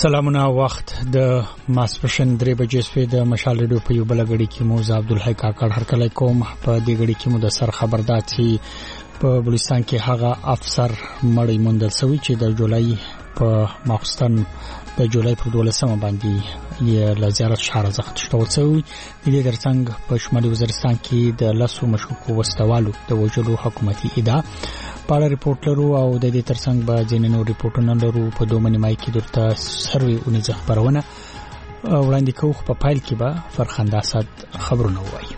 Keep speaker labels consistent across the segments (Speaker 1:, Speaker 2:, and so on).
Speaker 1: سلامونه وخت د ماسپشن 3 بجې سوی د مشال ریډیو په یو بلګړی کې موزه عبدالحی کاکړ هرکلی کوم په دې غړي کې مو د سر خبردار چې په بلوچستان کې هغه افسر مړی موندل شوی چې د جولای په ماخستن د جولای په 12 باندې یې لزیارت شهر زخت شوی د دې ترڅنګ په شمالي وزیرستان کې د لاسو مشکوکو وسوالو د وجلو حکومتي ادعا پاړه ریپورت لرو او د دې ترڅنګ به ځینې نور ریپورتونه لرو په دوه نیمای کې درته سروي اونځ خبرونه وړاندې کوو په فایل کې به فرخنده اسد خبرونه وایي.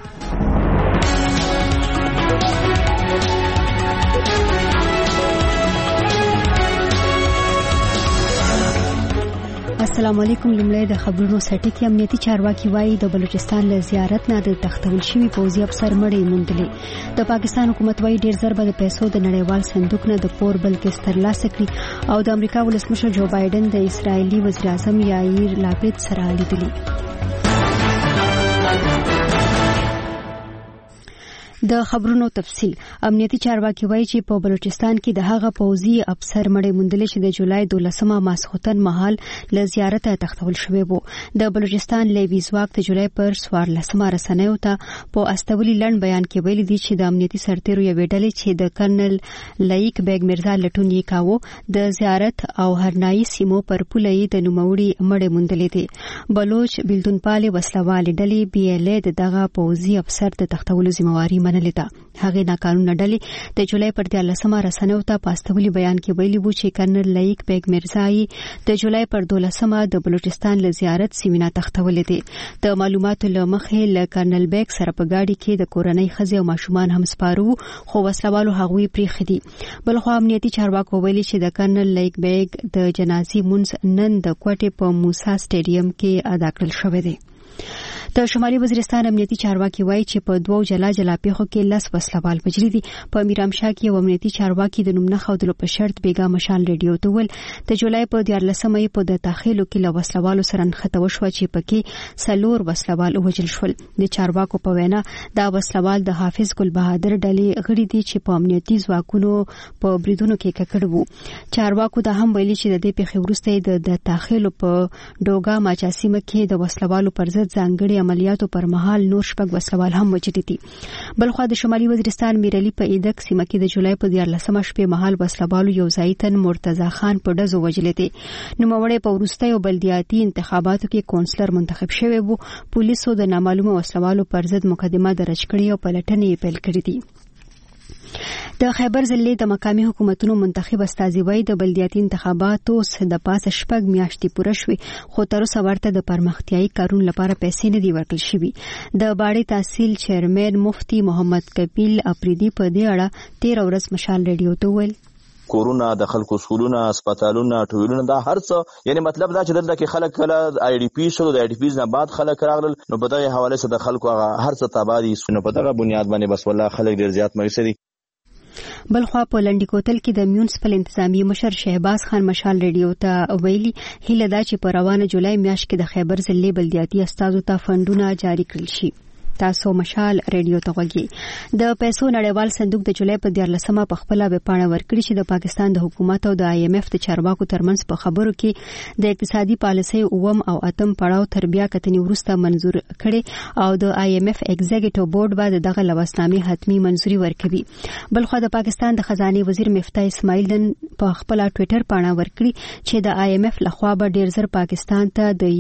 Speaker 2: السلام علیکم. لمړی د خبرونو سټیک امنیتي چارواکي وایي د بلوچستان له زیارت نه د تختول شوی پوځي افسر مړی موندلې. د پاکستان حکومت وایي ډیر ضربه د پیسو د نړیوال صندوق نه د پور بل کې ترلاسه کړي او د امریکا ولسمشر جو بایدن د اسرایلی وزیر اعظم یائیر لاپید سره لیدلي. د خبرونو تفصیل. امنیتي چارواکي وایي چې په بلوچستان کې د هغه پوځي افسر مړی موندل چې د جولای 12 ماسخوتن مهال له زیارت تختول شوی وو. د بلوچستان لیوي ځواک د جولای پر 14 رسنیو ته په استولي لړن بیان کې ویلي دي چې د امنیتي سرتیرو یو ډلې چې د کرنل لایق بیگ مرزا لټون یې کاوه د زیارت او هرنايي سیمو پر پولې د نوموړي مړی موندل دي. بلوچ بلدونپال وسلوال ډلې بي ال ا دغه پوځي افسر د تختولو ذمہواری منلې ده. هغه ناقانونه ډلې د جولای پر 13 رسنیو ته پاستولي بیان کې ویلي وو چې کرنل لایق بیگ مرزا د جولای پر 12 د بلوچستان له زیارت سیمه تختولې دي. د معلوماتو له مخې له کرنل بیگ سره په گاډي کې د کورنۍ خزې او ماشومان هم سپارو خو وسلوالو هغوی پریخي دي. بلخو امنیتي چارواکو ویلي چې د کرنل لایق بیگ د جنازي منځ نن د کوټې په موسی سټیډیم کې ادا کړل شوی دی. د شمالي وزیرستان امنیتي چارواکي وایي چې په دوو جلا پیښو کې لس وسلوال وژلي دي. په میرامشاه کې یو امنیتي چارواکي د نوم نه ښودلو په شرط بیګا مشال ریډیو ته ویل د جولای په 14 په د تاخیلو کې له وسلوالو سره نښته وشوه چې پکې 4 وسلوال وژل شول. د چارواکو په وینا دا وسلوال د حافظ ګل بهادر ډلې غړي دي چې په امنیتي ځواکونو په بریدونو کې ککړ وو. چارواکو دا هم ویلي چې د دې پیښې وروسته د تاخیلو په ډوګا ماچاسیمه کې د وسلوالو پر ضد ځانګړي عملیاتو پر مهال نور شپږ وسلوال هم وژلي دي. بلخو د شمالي وزیرستان میرلی په ایدک سیمه کې د جولای په 14 شپې مهال وسلوالو یو ځایتن مرتضی خان په ډزو وژلي دي. نوموړی په وروستیو بلدیاتي انتخاباتو کې کونسلر منتخب شوی وو. پولیسو د نامعلومه وسلوالو پر ضد مقدمه درج کړې او پلټنې پیل کړې دي. د خیبر ضلع د مقامي حکومتونو منتخب استازي وایي د بلدیاتي انتخاباتو د پاسه شپږ میاشتې پوره شوې خو تر اوسه ورته د پرمختیايي کارونو لپاره پیسې نه دي ورکړل شوې. د باړې تحصیل چیرمن مفتی محمد کپیل اپریدي په دې اړه 13 ورځ مشال ریډیو ته ویل
Speaker 3: کورونا د خلکو سکولونه هسپتالونه ټولونه دا هر څه یعنی مطلب دا چې دلته کې خلک کله آی ډی پی شو د آی ډی پیز نه بعد خلک راغلل نو په دغه حواله سره د خلکو هر څه تابعدي نو په دغه بنیاد باندې بس والله خلک ډیر زیات مایوسه دي.
Speaker 2: بلخوا په لنډی کوتل کې د میونسپل انتظامی مشر شهباز خان مشال ریډیو ته ویلي هیله دا چې په روانه جولای میاشت کې د خیبر ضلع بلدیاتي استازو ته فندونه جاری کړل شي. تاسو مشال ریډیو ته وګورئ. د پیسو نړیوال صندوق د جولای په 14 په خپل ویبپاڼه ورکړي چې د پاکستان د حکومت او د آی ایم ایف د چارواکو ترمنځ په خبرو کې د اقتصادي پالیسۍ اوم او اتم پړاو تر بیا کتنې وروسته منزور کړي او د آی ایم ایف ایگزیکټیو بورډ به دغه لوسنامې حتمی منزوري ورکوي. بلخو د پاکستان د خزانه وزیر مفتاح اسماعیل دن په خپل ټوئیټر باندې ورکړي چې د آی ایم ایف لخوا به ډیر زر پاکستان ته د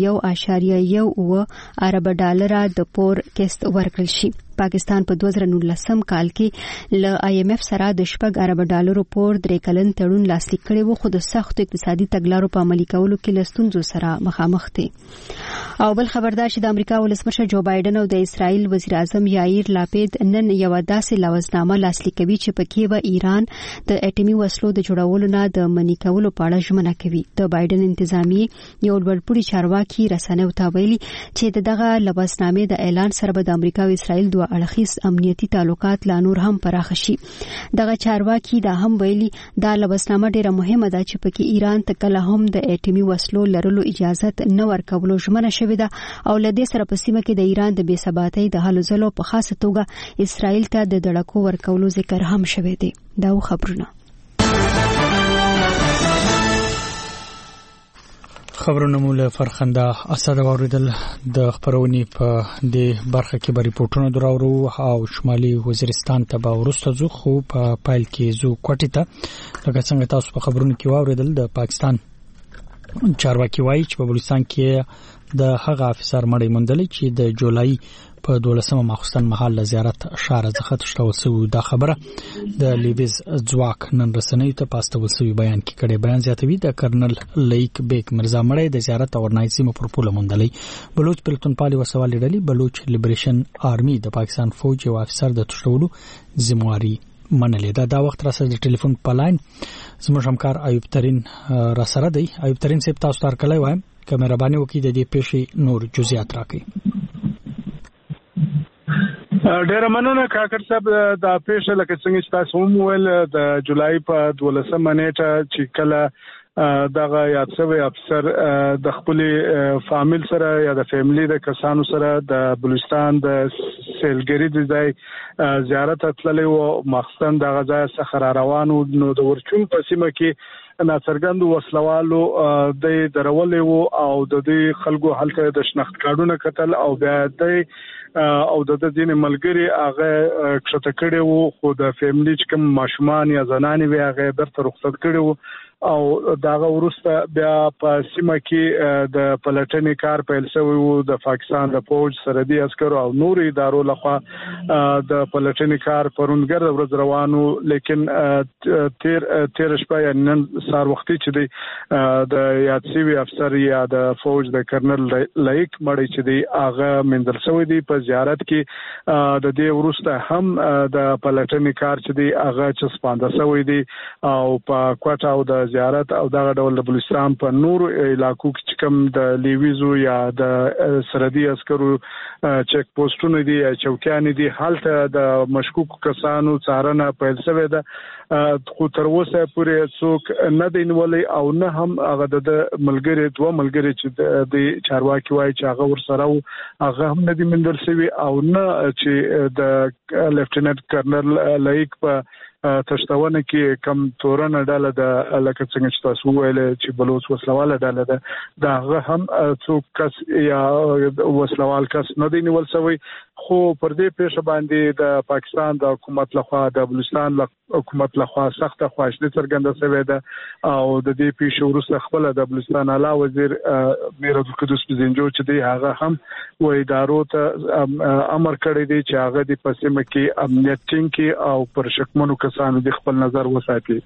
Speaker 2: 1.1 ارب ډالر د پور کیست ورکړل شي. پاکستان په 2019 کال کې له آی ایم ایف سره د 4 ارب ډالرو پور 3 کلن تړون لاسلیک کړی وو خو د سخت اقتصادي تګلارو په عملي کولو کې لستونزو سره مخامخ دي. او بل خبردار چې د امریکا ولسمشر جو بایدن او د اسرایل وزیر اعظم یائیر لاپید نن یو داسې لوزنامه لاسلیک کوي چې پکې به ایران د اټومي وسلو د جوړولو نه د منې کولو په اړه ژمنه کوي. د بایدن انتظامی یو لوړپوړي چارواکي رسنیو ته ویلي چې دغه لوزنامې د اعلان سره به د امریکا او اسرایل دوه اړخیز امنیتي تعلقات لا نور هم پراخ شي. دغه چارواکي دا هم ویلي دا لوسنامه ډیره مهمه ده چې پکې ایران ته کله هم د اټومي وسلو لرلو اجازه نه ورکولو ژمنه شوې ده او لدې سره په سیمه کې د ایران د بې ثباتۍ د هلو ځلو په خاصه توګه اسرائیل ته د دړکو ورکولو ذکر هم شوی دی. دا خبرونه
Speaker 1: خبرونه مولا فرخنده اسد اوریدل د خبرونی په د برخه کې به ریپورتونه دراورو او شمالي وزیرستان ته به ورسته زو خو په پایل کې زو کوټی ته لکه څنګه تاسو په خبرونو کې واوریدل د پاکستان چارواکي وایي چې په بلوچستان کې د هغه افسر مړی موندل چې د جولای په 12 ماخستن مهال زیارت اشاره ځخه تشتول سو دا خبره د لیویز ځواک نن رسنۍ ته پاستول سو بیان کې کړي بیان زیاتوي د کرنل لیک بیک مرزا مړی د زیارت اورنایزي مپرپول موندلې بلوچ پلتونپالي وسوال لري بلوچ لیبریشن آرمي د پاکستان فوج او افسر د تشتولو ذمہواری منلې دا وخت راسره د ټلیفون په لاین زموږ همکار ایوب ترين را سره دی. ایوب ترين صاحب تاسو تر کله وایم کیمرا باندې وکي د دې پیښې نور جزئیات راکړي.
Speaker 4: ډیر مننه کاکر صاحب دا پیښه لکه څنګه چې تاسو هم ویل د جولای په 12 نیټه چې کله دغه یاد شوی افسر د خپل فامیل سره یا د فیملی د کسانو سره د بلوچستان د سیلګری د ځای زیارت تللی او مخصن دغه ځای څخه روانو نو د ورچون په سیمه کې ناڅرګند وسلوالو د درولې او د دې خلکو حلقه د شناخت کارتونه قتل او بیا د او د دین ملګری هغه کښته کړي وو خو د فیملی چې کوم ماشومان یا زنانې وی هغه برته رخصت کړي وو او داغه ورسته بیا په سیمه کې د پلټنې کار پیل شوی وو د پاکستان د فوج سرحدي عسکر او نور ادارو لخوا د پلټنې کار پرونګر ورځ روانو لیکن تیر شپه یا نن سار وختي چې د یاد شوی افسر یا د فوج د کرنل لیک مړی چې دی هغه مندل شوی دی په زیارت کې د دې ورسته هم د پلټنې کار چې دی هغه چې سپانده شوی دی او په کوټه او د زیارت او دغه ډول د بلوچستان په نور علاقو کې کوم د لیویزو یا د سرحدي عسکرو چک پوسټونه دي چوکیان دي حالته د مشکوک کسانو څارنه پیل شوې ده خو تر اوسه پورې څوک نه دینولې او نه هم هغه د ملګری چې د چارواکي وایي چې هغه ورسره هغه هم نه دی مندل شوی او نه چې د لیفټیننټ کرنل لیک په تشتاونه کې کم تورن ډاله د لکه څنګه چې تاسو ویل چې بلوچ وسلواله ډاله ده دا هغه هم څوک کس یا وسلوال کس نه دی نیول شوی خو پر دې پیښه باندې د پاکستان د حکومت لخوا د بلوچستان حکومت لخوا سخت خواشنی څرګنده شوې ده او د دې پیښې وروسته خپل د بلوچستان اعلی وزیر میر عبدالقدوس بزنجو چې دی هغه هم و ادارو ته امر کړی دی چې هغه د پسمه کې امنیت ټینګي او پر شکمنو کسانو د خپل نظر وساتي.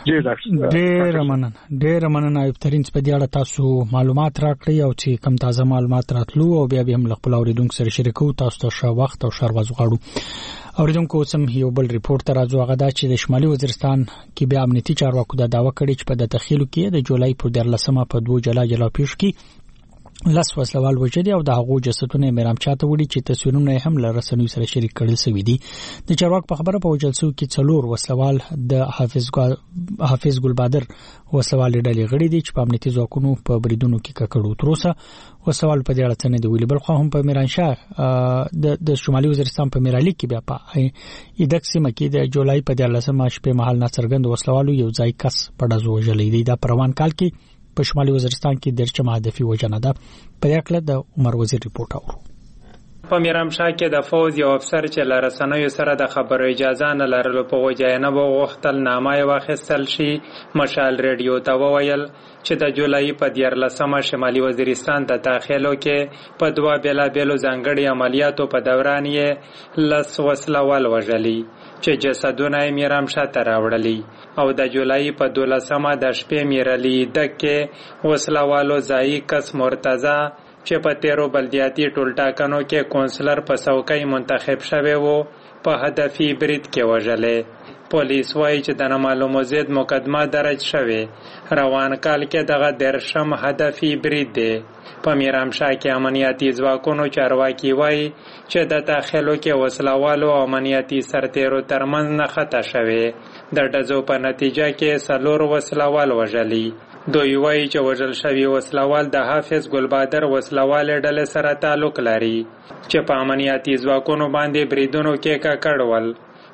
Speaker 1: ډېر مننه ایوب ترين په دې اړه تاسو معلومات راکړئ او چې کم تازه معلومات راتلو او بیا به هم خپل اوریدونکو سره شریکو تاسو ته ښه وخت او ښه ورځ غواړو. اوریدونکو سم یو بل ریپورت راځو هغه دا چې د شمالي وزیرستان کې بیا امنیتي چارواکو دا داوا کړی چې په تخیل کې د جولای پر 13 په 2 جلا پیښ کې لاس وسلوال وجدي او د هغو جسدونه میرام چاته وړي چې تصویرونه هم له رسنیو سره شریک کړل شوی دي. د چارواک په خبره په جلسو کې څلور وسلوال د حافظ ګلبادر وسلوال ډلې غړي دي چې په امنیتي ځواکونو په بریدونو کې ککړو تروسه وسلوال په دې اړه څنګه دی ویلي بل خو هم په میرانشاه د شمالي وزیرستان په میرالی کې بیا په ایدک سیمه کې د جولای په 13 شپه مهال ناڅرګند وسلوالو یو ځای کس په دزو وژلې دي. د پروان کال کې په شمالي وزیرستان کې درچمه هدفي وجنه ده. په دې اړه د عمر وزیر ریپورت اورو.
Speaker 5: په میرامشاه کې د فوج یو افسر چې لرسنوي سره د خبرو اجازه نه لرلو په وجه نه وغوښتل نامه واخیستل شي. مشال ریډیو ته وویل چې د جولای په 14 شمالي وزیرستان د داخلو کې په 2 بیلابیلو ځانګړي عملیاتو په دوران یې لس وسلوال وژلي چې جسدونه یې میرامشاه ته راوړلي او د جولای په 12 د شپې میرلی دکې وسلوالو ځای کس مرتضی چې په 13 بلدیاتي ټولټاکنو کې کونسلر په څوکۍ منتخب شوی وو په هدفي برید کې وژلې. پولیس وایي چې د نامعلومو ضد مقدمه درج شوې. روان کال کې دغه 13 هدفي برید دی. په میرامشاه کې امنیتي ځواکونو چارواکي وایي چې د داخلو کې وسلوالو او امنیتي سرتیرو ترمنځ نښته شوې. د ډزو په نتیجه کې 4 وسلوال وژلي. دوی وایي چې وژل شوی وسلوال د حافظ ګلبادر وسلوال ډلې سره تعلق لري چې په امنیتي ځواکونو باندې بریدونو کې ککړول.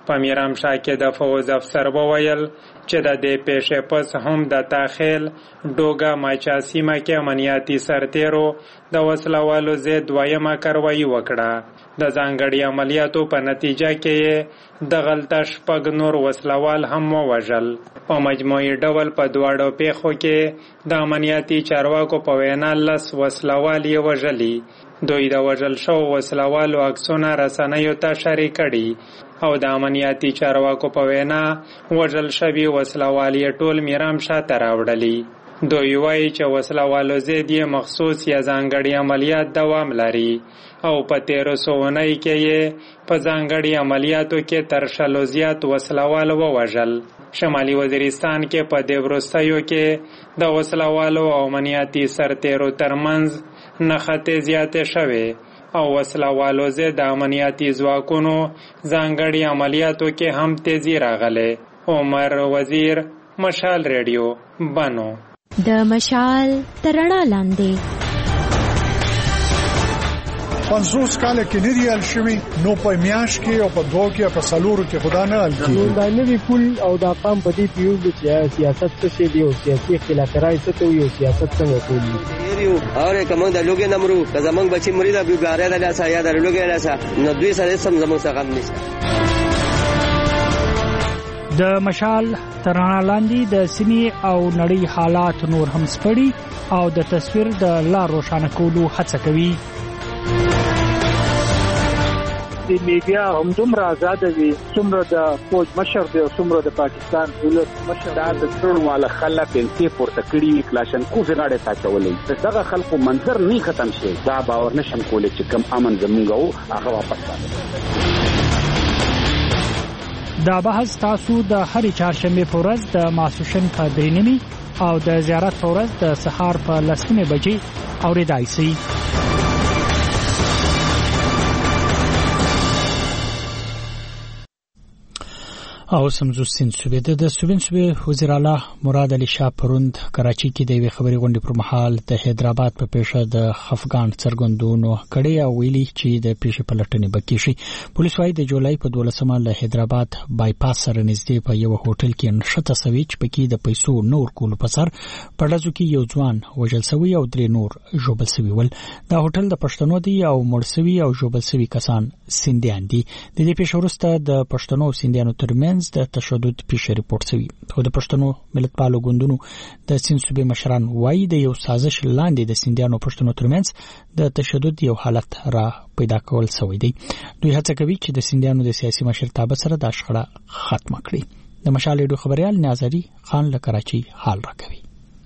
Speaker 5: په میرامشاه کې د فوز افسر وویل چې د دې پیښې پس هم د تاخیل ډوګا ماچا سیمه کې امنیتي سرتیرو د وسلوالو ضد دویمه کاروایي وکړه. د ځانګړي عملیاتو په نتیجه کې د غلطه شپږ نور وسلوال هم ووژل. په مجموعي ډول په دواړو پیښو کې د امنیتي چارواکو په وینا 10 وسلوال یې وژلي. دوی د وژل شوو وسلوالو عکسونه رسنیو ته شریک کړي او د امنیتي چارواکو په وینا وژل شوي وسلوال یې ټول میرامشاه ته راوړلي. دوی وایي چې وسلوالو ضد یې مخصوص یا ځانګړي عملیات دوام لري او په 1300 اونۍ کې یې په ځانګړي عملیاتو کې تر 100 زیات وسلوال ووژل. شمالي وزیرستان کې په دې وروستیو کې د وسلوالو او امنیتي سرتیرو ترمنځ نښتې زیاتې شوې او وسلوالو ضد د امنیتي ځواکونو ځانګړي عملیاتو کې هم تیزی راغلی. عمر وزیر، مشال ریډیو، بنو.
Speaker 6: د مشال تر رڼا لاندې
Speaker 7: 50 کال کې نه دی حل شوی، نو په میاش کې او په دوه کې په سالورو کې خدا نه حل کیږي.
Speaker 8: دا نه وی کول او دا قام په دې پیو چې سیاست څه دی او سیاسي اختلافات څه کوي او سیاست څنګه کوي.
Speaker 9: اور کوم د لوګي نمرو که زمنګ بچي مریدا بیګاره د لاسه یا د لوګي لاسه نو دوی سره سم زموږ څخه غم نشته.
Speaker 1: د مشال تر رڼا لاندې د سیمې او نړۍ حالات نور هم سپړي او د تصویر د لار روښانه کولو هڅه کوي.
Speaker 8: د میډیا هم دومره آزاد وي څومره د فوج مشر دی او څومره د پاکستان دولت مشر.
Speaker 10: دا د ټول والا خلک انتي پورته کړي کلاشنکوف غاړه تاچولې. دغه خلکو منظر نه ختم شي. دا باور نشم کولای چې کم امن زمونږ او هغه واپس راځي.
Speaker 1: دا بحث تاسو د هرې چهارشنبه په ورځ د ماسوشن په 3 او د زیارت په ورځ د سهار په 10 بجې اوریدای شئ. او سمزو سین صوبې د سوبین صوبې وزیر اعلی مراد علي شاه پروند کراچي کې د خبري غونډې پر مهال د حیدرآباد په پیښه د خفګان څرګندونو کړي او ویلي چې د پیښې پلټنې بکی شي. پولیس وايي د جولای په 12مه له حیدرآباد بایپاس سره نږدې په یو هوټل کې نشته سوي چې پکې د پیسو نور کول په سر پړځو کې یو ځوان وژل سوی او 3 نور ژوبل سوي ول. دا هوټل د پښتنو دی او مړ سوي او ژوبل سوي کسان سیندیان دي. د دې پیښې وروسته د پښتنو او سیندیانو ترمنځ د تشدد پیښه ریپورت شوی. خو د پښتنو ملتپالو ګوندونو د سیند صوبې مشران وایي د یو سازش لاندې د سیندیانو پښتنو ترمنځ د تشدد یو حالت را پیدا کول شوی دی. دوی هڅه کوي چې د سیندیانو د سیاسي مشرتابه سره د شخړه ختمه کړي. د مشال ریډیو خبريال ناظری خان له کراچي حال راکوي.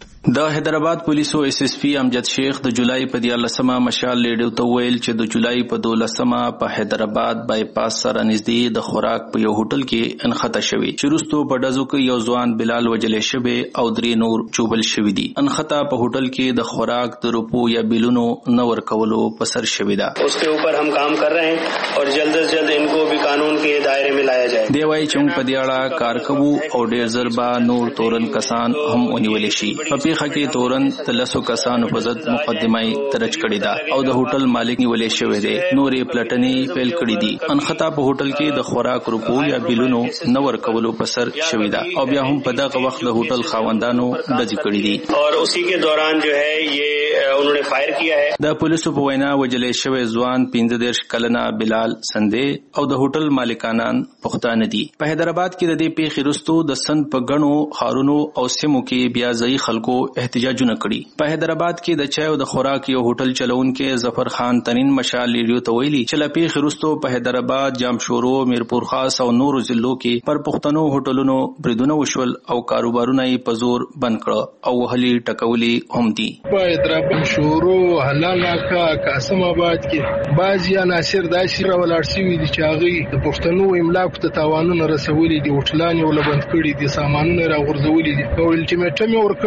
Speaker 11: د حیدرآباد پولیسو اس اس پی امجد شیخ د جولای په 14مه مشال ریډیو ته ویل چې د جولای په 12مه په حیدرآباد بایپاس سره نږدې د خوراک په یو هوټل کې انخته شوی چې وروسته په ډزو کې یو ځوان بلال وجلې شوی او 3 نور چوبل شوی دي. انخته په هوټل کې د خوراک د روپو یا بیلونو نور کولو په سر شوی دا.
Speaker 12: اس کے اوپر ہم کام کر رہے ہیں اور جلد از جلد ان کو بھی قانون کے دائرے میں لایا جائے.
Speaker 11: دی وایي چې په دې اړه کار کوو او ډېر زربا نور تورن کسان هم ونیول شي. پیخه کې تورن تلسو کسانو په ضد مقدمه درج کړې ده او د هوټل مالک نیولې شوی دی. نورې پلټنې پیل کړې دي. انخطا په هوټل کې د خوراک روپو یا بیلونو نور کولو په سر شوی ده او بیا هم په دغه وخت د هوټل خاوندانو ډزې کړې دي
Speaker 12: اور اسی کے دوران جو ہے یہ انہوں نے فائر کیا ہے.
Speaker 11: د پولیسو په وینا وجلې شوی ځوان 15 کلنه بلال سندې او د هوټل مالکانان پښتانه دي. په حیدرآباد کې د دې پیښې وروسته د سند په غنو خارونو او سیمو کې بیا ځای خلکو احتجاجونه کړي. په حیدرآباد کې د چای او د خوراک یو هوټل چلونکو ظفر خان تنین مشال ریډیو ته ویلي چې لپی خرستو په حیدرآباد جامشورو میرپور خاص او نورو ضلعو کې پر پښتنو هوټلونو بریدونه وشول او کاروبارونه یې په زور بند کړ او وهلي ټکولي هم دي.
Speaker 13: په حیدرآباد شورو حلالاکا قاسم آباد کې بازیا ناصر داسي راولار سوي دي چې هغه د پښتنو املاک ته تاوانونه رسولي دي. هوټلان یې ولبند کړي دي، سامانونه راغورځولي دي او الټیمیټم ورکړی دي چې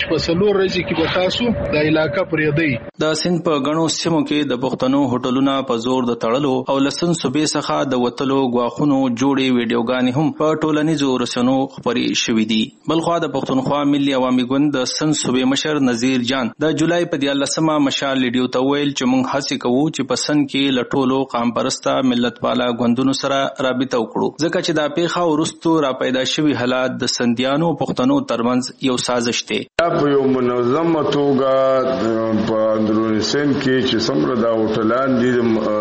Speaker 13: چې په څلور ورځې کې به تاسو د علاقه پرې دی.
Speaker 11: د سند په غنو سیمو کې د پښتنو هوټلونو په زور د تړلو او لسن صوبې څخه د وتلو غواخونو جوړې ویډیوګانې هم په ټولنیزو رسنیو خبرې شوې دي. بلخوا د پښتونخوا ملي عوامي ګوند د سند صوبې مشر نذیر جان د جولای په 14مه مشال لیډیو ته ویل چې موږ هڅه کوو چې په سند کې لټولو قام پرسته ملت والا غوندونو سره رابطه وکړو ځکه چې دا پیښه ورستو را پیدا شوی حالات د سندیانو پښتنو ترمنځ یو سازش دی.
Speaker 14: په یو منظمه توګه په اندرونی سند کې چې څومره دا هوټلان دي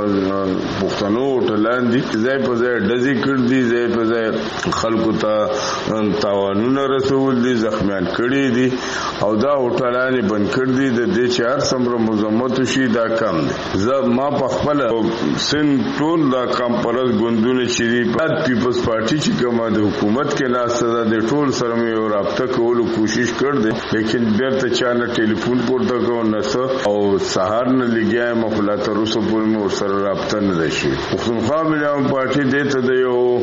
Speaker 14: پښتنو هوټلان دي ځای په ځای ډزې کړې دي ځای په ځای خلکو ته تاوانونه رسول دي زخمیان کړي دي او دا هوټلان بند کړي دي د دې چې هر څومره مزمت شي دا کم دي. زه ما په خپل سند ټول دا کم پرز ګوندونه چې دي پیپلز پارټي چې کومه د حکومت کې ناسته ده ټول سره مې رابطه کولو کوشش کړ دي لیکن بیرته چانه ټلیفون پورته کوو نه او سهار نه لګیا مخلا تر اوسه پورې مې سره رابطه نه شي. پښتونخوا ملي پارټي دې ته د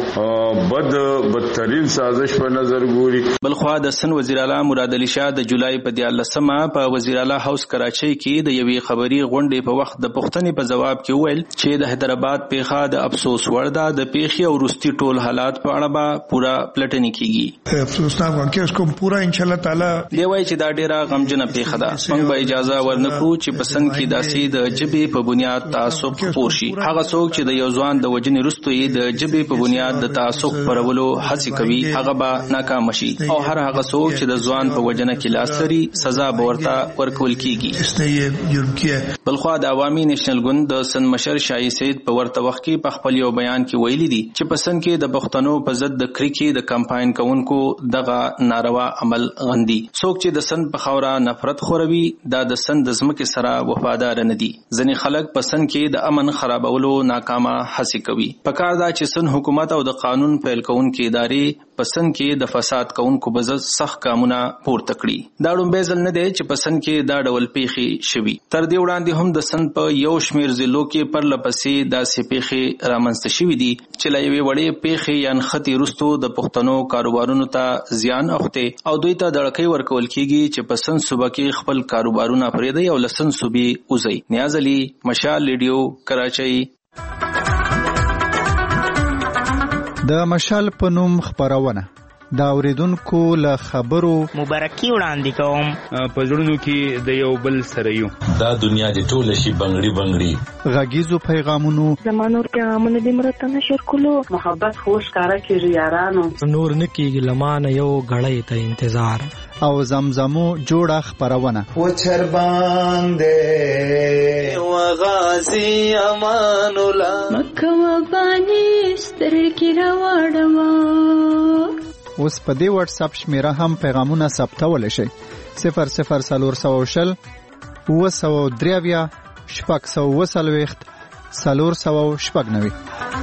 Speaker 14: یو بدترین سازش په نظر ګوري.
Speaker 11: بلخوا د سن وزیر اعلی مراد علي شاه د جولای په 14مه په وزیر اعلی هاوس کراچۍ کې د یوې خبري غونډې په وخت د پښتنې په جواب کې ویل چې د حیدرآباد پیښه د افسوس وړ ده د پیښې او روستي ټول حالات په اړه به پورا پلټنې کیږي.
Speaker 7: افسوسناک واقعي اس کوم پورا ان شاء الله تعالی
Speaker 11: دی وایي چې دا ډیره غمجنه پیښه ده. موږ به اجازه ورنکړو چې په سند کې داسې د جبې په بنیاد تعصب خپور شي. هغه څوک چې د یو ځوان د وجنې وروسته یې د جبې په بنیاد د تعصب پرولو هڅه کوي هغه به ناکام شي او هر هغه څوک چې د ځوان په وجنه کې لاس لري سزا به ورته ورکول کیږي. بلخوا د عوامي نېشنل ګوند د سند مشر شاهي سید په ورته وخت کې په خپل یو بیان کې ویلي دي چې په سند کې د پښتنو په ضد د کریکې د کمپاین کوونکو دغه ناروا عمل غندي. څوک چې د سند په خاوره نفرت خوروي دا د سند د ځمکې سره وفادار نه دي. ځینې خلک په سند کې د امن خرابولو ناکامه هڅې کوي. پکار دا چې سند حکومت او د قانون پیل کوونکي ادارې په سند کې د فساد کوونکو په ضد سخت ګامونه پورته کړي. دا لومړی ځل نه دی چې په سند کې دا ډول پیښې شوي. تر دې وړاندې هم د سند په یو شمېر ضلعو کې پرلپسې داسې پیښې رامنځته شوي دي چې له یوې وړې پیښې یا نښتې وروسته د پښتنو کاروبارونو ته زیان اوښتی او دوی ته دړکۍ ورکول کیږي چې په سند صوبه کې خپل کاروبارونه پرېږدي او له سند صوبې وځي. نیاز علي، مشال لیډیو، کراچۍ.
Speaker 15: د مشال په نوم خبرونه دا اوریدونکو له خبرو
Speaker 16: مبارکي وړاندې کوم.
Speaker 17: په زړونو کې د یو بل سره یو
Speaker 18: دا دنیا د ټول شي بنگړي بنگړي
Speaker 15: غږیزو پیغامونو
Speaker 19: زمانو پیغامونه د مرته نشر کولو محبت خوش کارا کیږي یارانو
Speaker 20: نور نکیږي لمانه یو غړې ته انتظار
Speaker 15: او زمزمو جوړه خبرونه
Speaker 21: و چر باندې و غازی امان الله
Speaker 22: مکه و باندې سترګې راوړم.
Speaker 15: اوس په دې واتس اپ شمیره هم پیغامونه ثبتول شي 00420 903 640 490.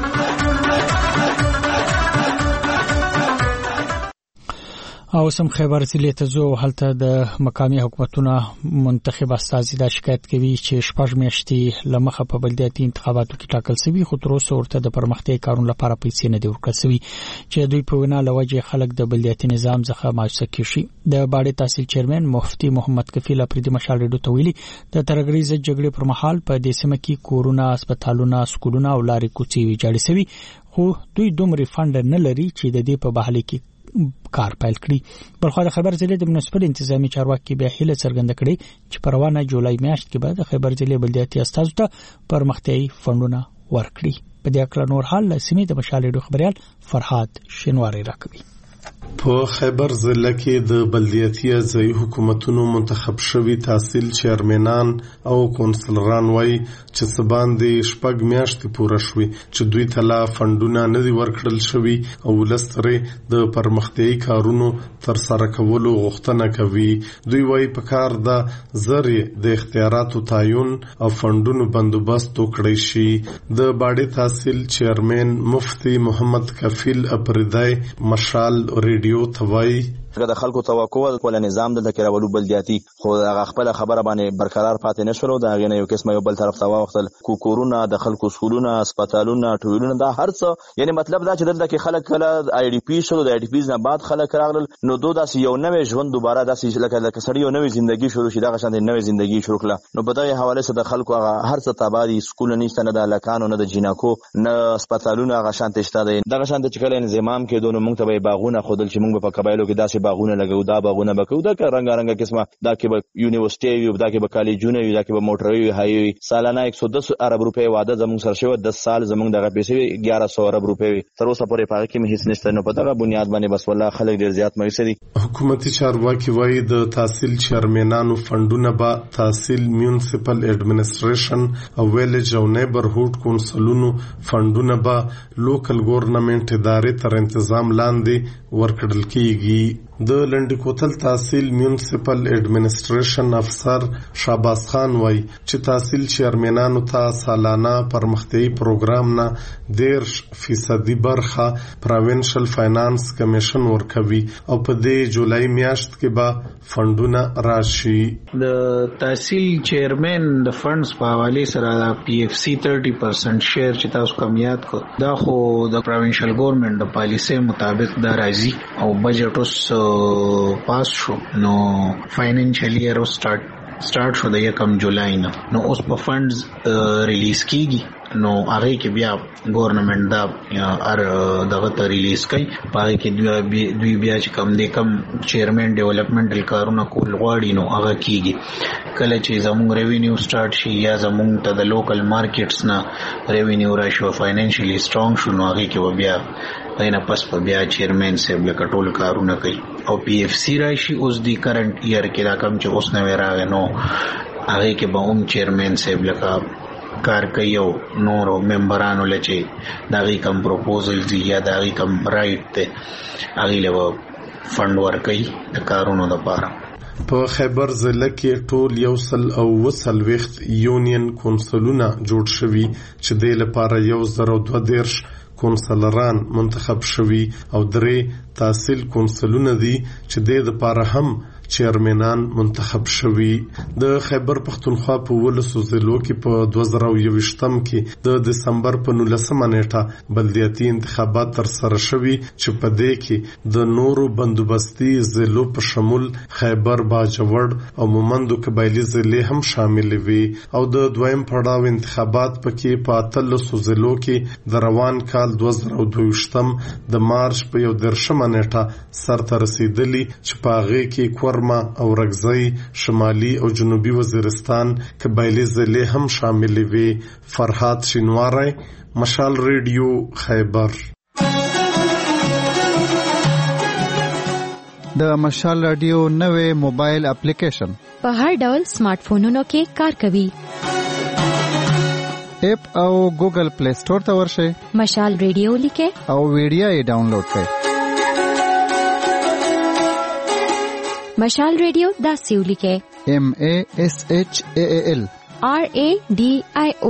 Speaker 1: او سم خیبر ضلع ته زو هلته د مقامی حکومتونو منتخب استازي دا شکایت کوي چې شپږ میاشتې لمخه په بلدیاتي انتخاباتو کې ټاکل شوی خو تر اوسه ورته د پرمختیا کارونو لپاره پیسې نه دی ورکړل شوی چې دوی په وینا لوجه خلک د بلدیاتي نظام څخه مایوسه کیږي. د باډي تحصیل چیرمن مفتی محمد کفیل اپریدي مشال ریډیو ته ویلي د ترګریز جګړې پر مهال په دې سیمه کې کورونه، هسپتالونه، سکولونه او لارې کوڅې ویجاړې شوي خو دوی دومره فند نه لري چې د دې په بحالي کې کار پیل کړي. بلخو د خیبر ضلع د منسپل انتظامی چارواکي بیا هیله څرګنده کړې چې په روانه جولای میاشت کې به د خیبر ضلع بلدیاتي استازو ته پرمختیايي فندونه ورکړي. په دې اړه نور حال سیمې د مشال ریډیو خبريال فرهاد شینواری راکوي.
Speaker 23: په خیبر ضلع کې د بلدیاتي ځای حکومتونو منتخب شوي تحصیل چیرمنان او کونسلران وایي چې سباندې شپږ میاشتې پوره شوي چې دوی ته لا فندونه نه دي ورکړل شوي او ولسره د پرمختیايي کارونو تر سره کولو غوښتنه کوي. دوی وایي په کار د زرې د اختیاراتو تعین او فندونو بندوبست وکړي شي. د باډي تحصیل چیرمن مفتی محمد کفیل اپریدی مشال ریډیو توای
Speaker 2: د خلکو توقع ول نظام د تکرارولو بلدیاتي خو هغه خپل خبره باندې برقرار پاتې نشو. دا غنه یو قسمه یو بل طرف ته واختل کورونه د خلکو سکولونه هسپتالونه ټولونه دا هر څه یعنی مطلب دا چې دلته کې خلک کله آی ډی پی شو د آی ډی پیز نه بعد خلک راغلل نو داسې یو نوې ژوند دوباره داسې لکه سړی یو نوې ژوندۍ شروع شي دا غشان د نوې ژوندۍ شروع کړه. نو په دغه حواله سره د خلکو هر څه تابعدي سکول نشته نه د لکانو نه د جیناکو نه هسپتالونه غشان تشته دی. دا غشان د چکل انضمام کې دونو موږ ته باغونه خودل چې موږ په قبایلو کې داسې باغونه لګو دا باغونه بکو دا رنگارنګ قسمه دا کې به یونیورسيټي وي دا کې به کالجونه وي دا کې به موټروي وي هاي سالانه 110 ارب روپے واده زموږ سره شو 10 سال زموږ دغه پیسې 1100 ارب روپے وي تر اوسه پورې پاره کې هیڅ نشته. نو په دغه بنیاد باندې بس والله خلک ډیر زیات مایوسه دي.
Speaker 23: حکومتي چارواکي وایي د تحصیل چیرمنانو فندونه به تحصیل میونسپل ایڈمنسټریشن او ویلج او نیبرهود کونسلونو فندونه به لوکل ګورنمنت ادارې تر تنظیم لاندې ورکړل کیږي. د لنډ کوتل تحصیل میونسپل ایڈمنسټریشن افسر شاباس خان وایي چې تحصیل چیرمنانو ته سالانه پرمختیايي پروګرام نه 10% برخه پروینشل فاینانس کمیشن ورکوي او په دې جولای میاشت کې به فندونه راشي.
Speaker 3: د تحصیل چیرمن د فندز په حواله سره پی اف سی 30% شیر چې تاسو کوم یاد کو دا خو د پروینشل ګورنمنت د پالیسي مطابق دا راځي او بجټ اوس پاس شو نو فاینانشلی ایئر سٹارټ شو د 1 جولای نه نو اوس په فندز ریلیز کیږي نو هغه کې بیا ګورنمنت دا ار دغه ته ریلیز کوي پاره کې دوی بیا چې کم دې کم چیرمن ډیولپمنټل کارونه کول غواړي نو هغه کیږي. کله چې زموږ ریوینیو سٹارټ شي یا زموږ ته د لوکل مارکیټس نه ریوینیو راشي فاینانشلی سترونګ شو نو هغه کې بیا اینه پس په بیا چیرمن سیب لکه ټول کارونه کوي او پی اف سی راشي اوس دی کرنٹ ایئر کې دا کم چې اوس نه راغی نو هغه کې به چیرمن سیب لکه کار کوي او نور ممبرانو لچې دا غي کم پروپوزل دی یا دا غي کم رائټ ته هغه له فند ورکړي د کارونو لپاره.
Speaker 23: په خیبر ضلع کې ټول 120 یونین کونسلونه جوړ شوي چې د لپاره 1022 کونسلران منتخب شوي او 3 تحصیل کونسلونه دي چې د لپاره هم چیرمنان منتخب شوي. د خیبر پختونخوا په ولسو ضلعو کې په 2021 کې د دسمبر په 19 نیټه بلدیاتي انتخابات تر سره شوي چې په دې کې د نورو بندوبستي ضلعو په شمول خیبر باجوړ او مومندو قبایلی ضلع هم شامل وي او د دویم پړاو انتخابات پکې په 13 ضلعو کې د روان کال 2022 د مارچ په 11 نیټه سرته رسیدلی چې په هغه کې او رګزی شمالي او جنوبي وزیرستان قبایلی ضلع هم شامل وي. فرحات شینواری مشال ریډیو خیبر.
Speaker 15: د مشال رادیو نوې موبایل اپلیکیشن
Speaker 6: په هر ډول سمارټ فونونو کې کار کوي.
Speaker 15: اپ او ګوګل پلی سٹور ته ورشئ
Speaker 6: مشال ریډیو لیکه
Speaker 15: او ویډیو یې ډاونلوډ کړئ.
Speaker 6: مشال ریڈیو داسې ولیکئ
Speaker 15: MASHAAL
Speaker 6: RADIO.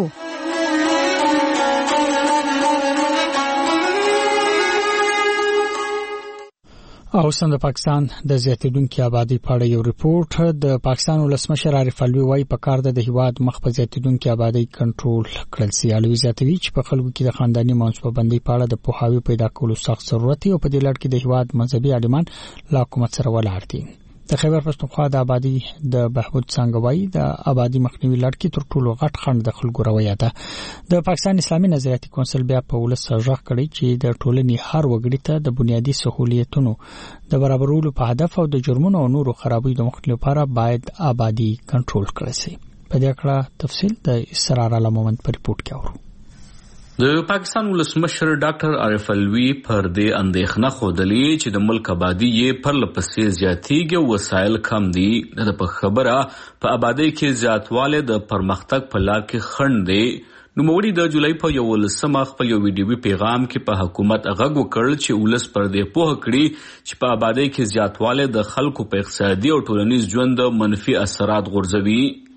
Speaker 1: او سند پاکستان د زیاتیدونکو آبادی په اړه یو ریپورت. د پاکستان ولسمشر عارف الوی وايي په کار د هیواد مخ په زیاتیدونکو آبادی کنټرول کړل سي. الوی زیاتوي چې په خلکو کې د خاندانی منصوبندۍ په اړه د پوهاوی پیدا کولو سخت ضرورت او په دې لړ کې د هیواد مذهبي عالمان لا حکومت سره ولاړ دي. د خیبر پښتونخوا د آبادی د بهبود څنګهوي د آبادی مخنیوي لړ کې تر ټولو غټ خنډ د خلکو رویه ده. د پاکستان اسلامي نظریاتي کونسل بیا په ولس ژغ کړی چې د ټولنې هر وګړي ته د بنیادی سہولیتونو د برابرولو په هدف او د جرمونو او نورو خرابۍ د مخنیوي لپاره باید آبادی کنټرول کړي شي. په دې اړه تفصیل د اسرار علي مومند په ریپورت کې اورو.
Speaker 11: د پاکستان ولسمشر ډاکټر عارف الوی پر دې اندېښنه خوده چې د ملک آبادی یې پر لپسې زیاتېږي او وسایل کم دي. د په خبره په آبادی کې زیاتواله د پرمختګ په لار کې خنډ دی. نوموړي د جولای په 11 خپل یو ویډیوي پیغام کې په حکومت غږ وکړ چې ولس پر دې پوه کړي چې په آبادی کې زیاتواله د خلکو په اقتصادي او ټولنیز ژوند منفي اثرات غورځوي.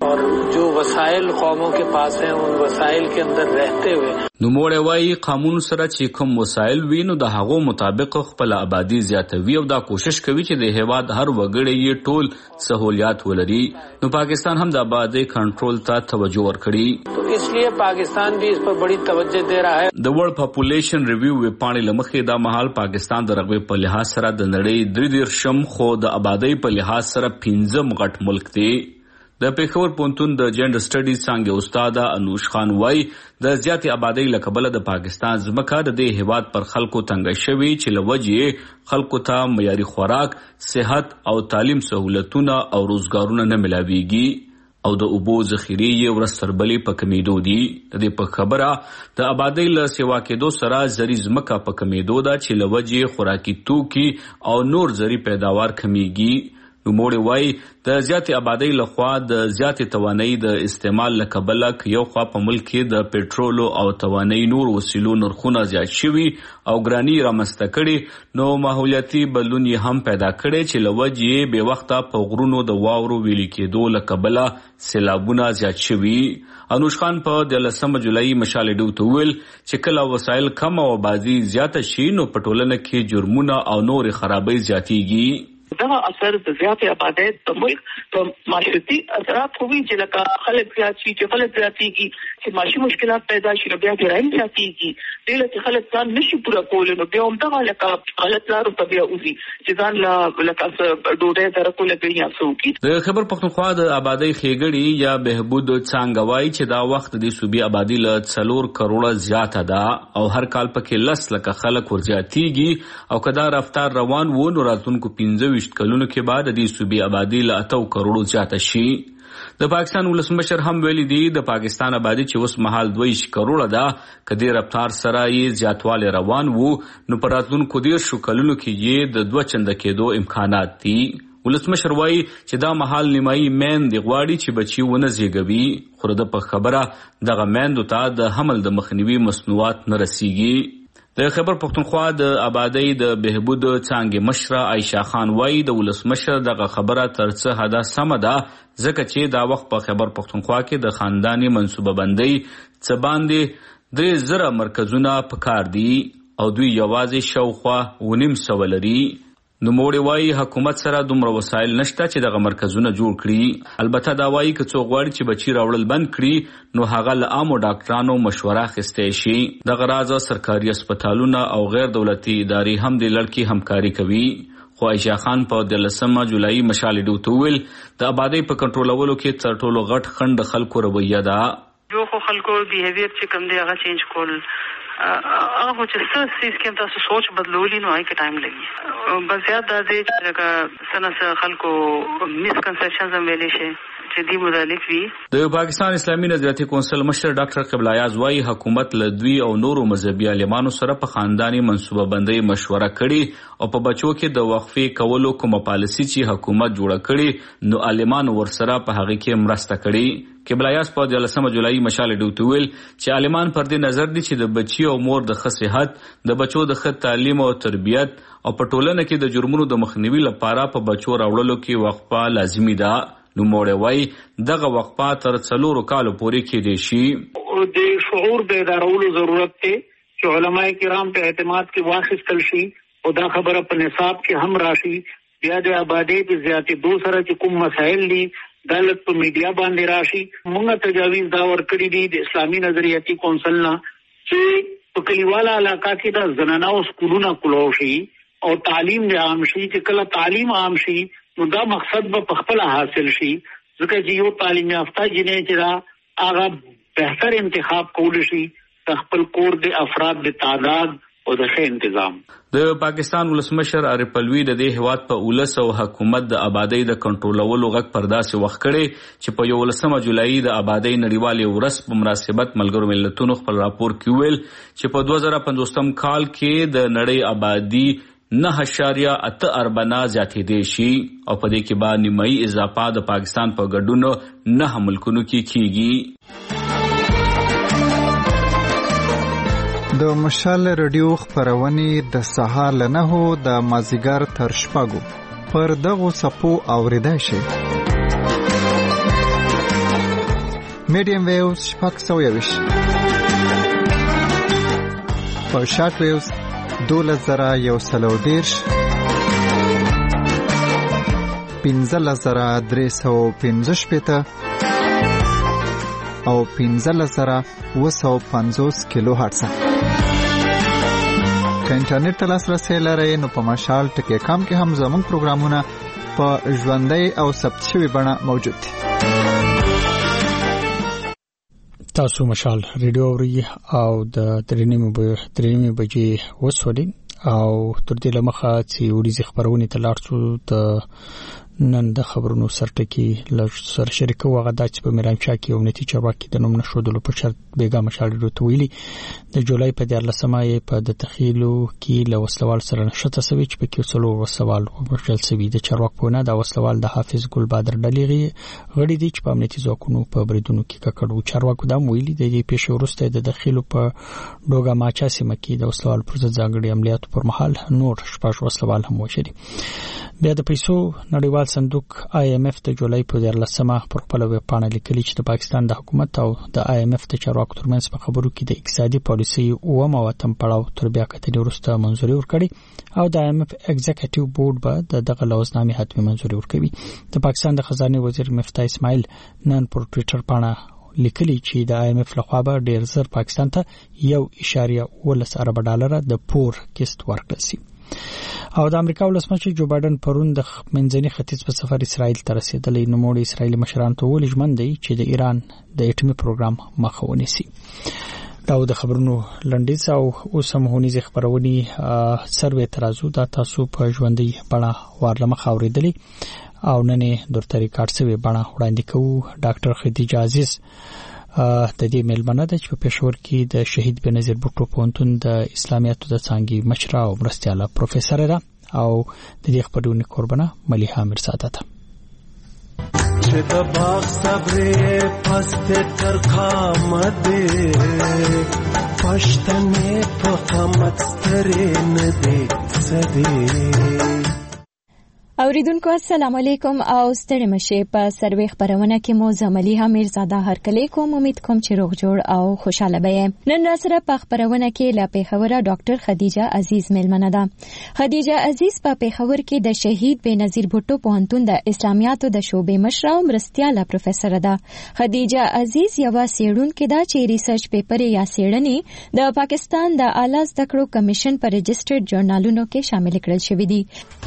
Speaker 4: और जो वसाइल कौमों के पास हैं उन वसाइल के अंदर रहते हुए
Speaker 5: نوموړی وایي قانون سره چې کوم وسایل وي نو د هغو مطابق خپل آبادی زیاتوي او دا کوشش کوي چې د هیواد هر وګړی یې ټول سہولیات ولري. نو پاکستان هم د آبادی کنټرول ته توجه ورکړي.
Speaker 4: تو اس لیے پاکستان بھی اس پر بڑی توجہ دے رہا ہے.
Speaker 5: د ورلد پاپولیشن ریویو ویبپاڼې له مخې دا مهال پاکستان د رقبې په لحاظ سره د نړۍ 33 خو د آبادی په لحاظ سره 15 غټ ملک دی. د پیښور پوهنتون د جنډر سټډیز څانګې استاد انوش خان وایي د زیاتې آبادی له کبله د پاکستان ځمکه د دې هیواد پر خلکو تنګه شوي چې له وجې خلکو ته معیاري خوراک، صحت او تعلیم سهولتونه او روزګارونه نه ملاویږي او د اوبو ذخیرې یې ورځ تر بلې په کمیدو دي. د دې په خبره د آبادی له سیوا کېدو سره زرعي ځمکه په کمیدو ده چې له وجې خوراکي توکي او نور زرعي پیداوار کمیږي. نوموړی وایي د زیاتې آبادی لخوا د زیاتې توانایي د استعمال له کبله که یو خوا په ملک کې د پټرولو او توانایي نور وسیلو نرخونه زیات شوي او ګراني رامنځته کړي نو ماحولیاتي بدلون یې هم پیدا کړی چې له وجې یې بې وخته په غرونو د واورو ویلي کېدو له کبله سیلابونه زیات شوي. انوش خان په 13 جولای مشال ډیو ته وویل چې کله وسایل کم او آبادي زیاته شي نو په ټولنه کې جرمونه او نور خرابۍ زیاتېږي.
Speaker 9: دغه اثر د زیاتې آبادۍ په ملک په معاشرتي اثرات خو وي چې لکه خلک زیات شي چې خلک زیاتېږي چې معاشي مشکلات پیدا شي نو بیا جرایم زیاتېږي. دې له چې خلک ځان نشي پوره کولی نو بیا همدغه لکه غلط لارو ته بیا وځي چې ځان لکه ډوډۍ درکوله کوي یا څه وکړي. د
Speaker 5: خیبر پښتونخوا د آبادۍ ښېګړې یا بهبود څانګه وایي چې دا وخت د صوبې آبادي له 4 کروړه زیاته ده او هر کال پکې 10 لکه خلک ورزیاتېږي او که دا رفتار روان و نو راتلونکو 15 کلونو کې بعد د صوبې آبادی له 8 کروڑو زیاته شي. د پاکستان ولسمشر هم ویلي دی د پاکستان آبادی چې اوس مهال 2 کروڑه ده که دې رفتار سره یې زیاتوالی روان وو نو په راتلونکو 10 کلونو کې یې د 2 چنده کېدو امکانات دي. ولسمشر وایي چې دا مهال نیمایي میندې غواړي چې بچي ونه زیږوي خو د په خبره دغه میندو ته د حمل د مخنیوي مصنوعات نه رسیږي. د خیبر پښتونخوا د آبادی د بهبود څانګې مشره عایشه خان وایي د ولسمشر دغه خبره تر څه حده سمه ده ځکه چې دا وخت په خیبر پښتونخوا کې د خانداني منصوبه بندۍ څه باندې 3000 مرکزونه پکار دي او دوی یوازې شاوخوا 900 لري. نوموړی وایي حکومت سره دومره وسایل نشته چې دغه مرکزونه جوړ کړي. البته دا وایي که څوک غواړي چې بچي راوړل بند کړي نو هغه له عامو ډاکټرانو مشوره اخیستی شي. دغه راز سرکاري هسپتالونه او غیر دولتي ادارې هم د لړ کې همکاري کوي. خو عایشه خان په 13 جولای مشال ډیو ته وویل د آبادی په کنټرولولو کې تر ټولو غټ خنډ خلکو رویه ده.
Speaker 24: جو خو خلکو بیهیویر چې کوم دی هغه چینج کول هغه چې څه سیس کې تاسو سوچ بدلولی نو هغه کې ټایم لګي. بس یاد ده چې لکه سنه خلکو مسکنسپشنز هم ویلې شي چې دی مدالک وي. د
Speaker 5: پاکستان اسلامي نظریاتي کونسل مشر ډاکټر قبله یاز وایي حکومت له دوی او نورو مذهبي عالمانو سره په خانداني منصوبه بندۍ مشوره کړي او په بچو کې د وقفې کولو کومه پالیسي چې حکومت جوړه کړي نو عالمانو ورسره په هغه کې مرسته کړي. قبله یاز په 13 جولای مشال ډیو ته ویل چې عالمان پر دې نظر دي چې د بچي او مور د ښه صحت، د بچو د ښه تعلیم او تربیت او په ټولنه کې د جرمونو د مخنیوي لپاره په بچو راوړلو کې وقفه لازمي ده. نوموړی وایي دغه وقفه تر 4 کالو پورې کېدی شي.
Speaker 9: د شعور بیدارولو ضرورت دی چې علماء کرام په اعتماد کې واخیستل شي او دا خبره په نصاب کې هم راشي. بیا د آبادی په زیاتېدو سره چې کوم مسایل دي دالت په میډیا باندې راشي. موږ تجاویز دا ورکړي دي د اسلامي نظریاتي کونسل نه چې په کلیواله علاقه کې د زنانو سکولونه کلو شي او تعلیم عام شي. چې کله تعلیم عام شي نو دا مقصد به په خپل حاصل شي ځکه چې یو تعلیم یافته جنې چې دا هغه بهتر انتخاب کول شي د خپل کور د افراد د تعداد او د ښه انتظام.
Speaker 5: د پاکستان ولسمشر عارف الوی د دې هیواد په ولس او حکومت د آبادی د کنټرولولو غږ پر داسې وخت کړي چې په 11 جولای د آبادی نړیوالې ورځ په مناسبت ملګرو ملتونو خپل راپور کې ویل چې په 2050 کال کې د نړۍ آبادی 9.8 اربنا زیاتېدی شي او په دې کې به نیمایي اضافه د پاکستان په ګډون 9 ملکونو کې کیږي.
Speaker 15: د مشال رادیو خبرونه د سهار له 9 د مازیګر تر 6 پر دغه صفو اوریدای شي. میډیم ویوز 620 او شارټ ویوز 12110 15315 او 15750 کیلو هرتز. که انټرنیټ ته لاسرسی لرئ نو په مشال ټکی کام کې هم زموږ پروګرامونه په ژوندۍ او ثبت شوی بڼه موجود دي.
Speaker 1: تاسو مشال ریډیو اوري او د 3:30 بجې وسولې او تر دې لمخه چې ورځې خبرونه تلارڅو د نن د خبرونو سرټکی سر شریکو هغه د چې په میرانچا کې او نتیجه ورکړي د نوم نشودلو په شرط بیګا مشال ریډیو ویلي د جولای په 14مه په د تخیلو کې له وسلوال سره نشته سوي چې په کې وسلو وسوال ورشل سوي د چارواک په نه د وسلوال د حافظ ګل بادر ډلیغي غړي دي چې په امنیتي ځواکونو په بریدونو کې ککړو چارواک د ویلي د دې پیښې وروسته د داخلو په ډوګا ماچا سیمه کې د وسلوال پر ضد ځانګړي عملیاتو پر مهال نور شپږ وسلوال هم وشري. بیا د پیسو نړیوال صندوق IMF د جولای په 14مه پر خپل ویب پاڼه لیکلي چې د پاکستان د حکومت او د IMF د چارواکو ترمنځ په خبرو کې د اقتصادي پالیسي او مواتم پړاو تر بیا کتنې وروسته منځوري ورکړي او د IMF ایگزیکټیو بورډ به دغه لوزنامې حتمي منځوري ورکوي. د پاکستان د خزانه وزیر مفتاح اسماعیل نن پر ټوئیټر پاڼه لیکلي چې د IMF لخوا به ډیر زر پاکستان ته $1.18 ارب د پور کیست ورکړل شي. او د امریکا ولسمشر جو بایدن پرون د منځني ختیځ په سفر اسرائیل ته رسیدلی. نو موږ اسرائیلي مشران ته ولې ژمن دي چې د ایران د اټومي پروګرام مخه ونیسي. دا د خبرونو لنډیز او اوسمهونیز خبرونی سروې ترازو دا تاسو په ژوندۍ بڼه ورلمه خاورېدلی او نن در طریقې سره بڼه وړاندې کوو. ډاکټر خدیجه عزیز د دې ملمنه د په پېښور کې د شهید بنظیر بوټو پونتون د اسلامیاتو د څانګې مشره او مرستياله پروفیسور ده او د دې خبرونه قربانه ملیحه مرزاده ده.
Speaker 21: چې د باغ صبر پست ترخه مده پښتنې په قامت سترې نه دي سدي.
Speaker 6: اوریدونکو السلام علیکم او ستړي مشه په سروي خبرونه کې مو زملیحه میرزاده هرکلی کوم. امید کوم چې روغ جوړ او خوشاله به. نن را سره په خبرونه کې لا پیښور ډاکټر خدیجه عزیز ملمنه ده. خدیجه عزیز په پیښور کې د شهید بنظیر بوټو پوهنتون د اسلامیاتو د شعبې مشره او مرستياله پروفیسور ده. خدیجه عزیز یو سیړونکې ده چې ریسرچ پیپر یا سیړنې د پاکستان د اعلی زده کړو کمیشن پر رجسټرډ جورنالونو کې شامل کړل شوې دي.